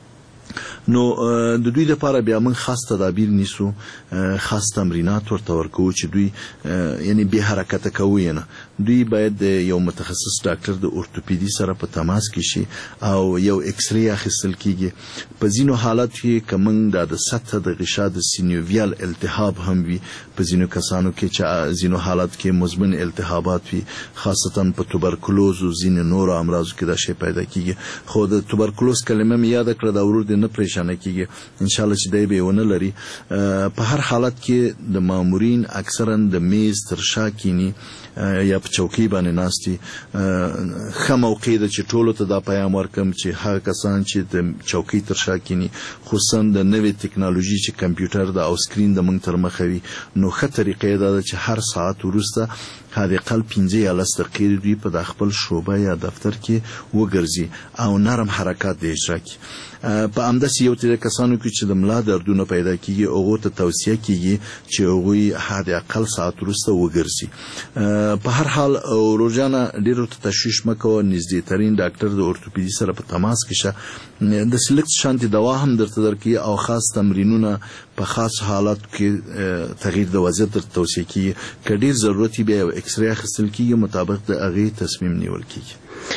نو د دوی لپاره بیا موږ خاص تدابیر نیسو خاص تمرینات ورته ورکوو چې دوی یعنی به حرکت کوي نه دوی باید یو متخصص ډاکټر د اورتوپیدي سره په تماس کې شي او یو ایکس ری اخیستل کیږي. په ځینو حالات کې کوم د سطح د غشا د سینوویال التهاب هم وي په ځینو کسانو کې چې ځینو حالات کې مزمن التهابات وي خاصتا په توبرکلوز او ځینو نور امراضو کې دا شی پیدا کیږي. خو د توبرکلوز کلمه مې یاد کړه دا ورور دې نه پریشانه کیږي ان شاء الله چې دی به ونه لري. په هر حالت کې د مامورین اکثرا د میز تر شا کینی یا په چوکۍ باندې ناستي. ښه موقع ده چې ټولو ته دا پیغام ورکم چې هغه کسان چې د چوکۍ تر شا کینی خصوصا د نوې ټکنالوژي چې کمپیوټر د او سکرین د موږ تر مخه وي نو ښه طریقې ده چې هر ساعت وروسته حداقل 15 یا 10 دقیقې دوی په خپل شوبه یا دفتر کې وګرځي او نرم حرکات د اجرا کوي. په همداسې یو تر کسانو کې چې د ملا دردونه پیدا کیږي هغه ته توصیه کیږي چې هغه حداقل ساعت وروسته وګرځي. په هر حال روزانه ډیرو ته تشویش مکو نږدې ترين ډاکټر د اورتوپیدي سره په تماس کې شه د سلیکت شانتي دوا هم درته درکې او خاص تمرینونه په خاص حالات کې تغییر د وضعیت تر توصیه کیږي. کډیر ضرورت به ایکس ری اخیستل کیږي مطابق د هغه تصمیم نیول کیږي.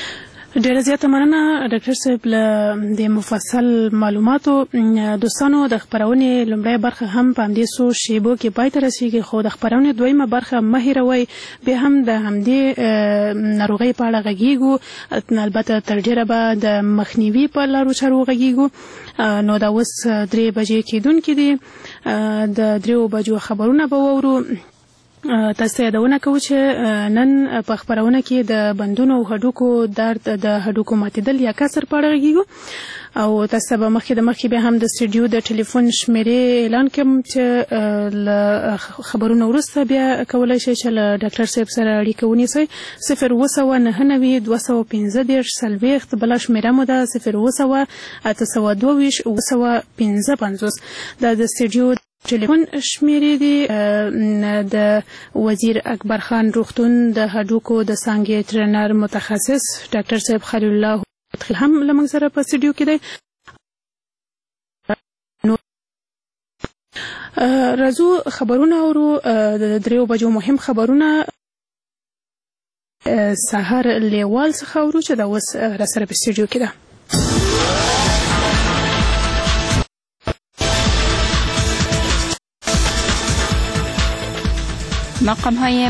ډېره زیاته مننه ډاکټر صاحب له د مفصل معلوماتو. دوستانو د خپرونې لومړی برخه هم په همدې څو شیبو کې پای ته رسیږي، خو د خپرونې دویمه برخه مه هېروئ. بیا هم د همدې ناروغۍ په اړه غږیږو، البته تر ډېره به د مخنیوي په لارو چارو غږیږو. نو دا اوس 3 بجې کېدونکې دي، د 3 بجو خبرونه به واورو. تاسو ته یادونه کوو چې نن په خپرونه کې د بندونو او هډوکو درد، د هډوکو ماتېدل یا کسر په اړه غږیږو. او تاسو به مخکې بیا هم د سټوډیو د ټلیفون شمیرې اعلان کوم چې له خبرونو وروسته بیا کولی شئ چې له ډاکټر صاحب سره اړیکه ونیسئ. 0299240 بله شمیره مو ده 02822 دا د سټوډیو ټلیفون شمیرې دي. د وزیر اکبر خان روغتون د هډوکو د څانګې ټرینر متخصص ډاکټر صاحب خلیل الله هم له موږ سره په سټوډیو کې دی. راځو خبرونه اورو. د 3 بجو مهم خبرونه سهار لیوال څخه اورو چې دا اوس راسره په سټوډیو کې ده. مقام‌های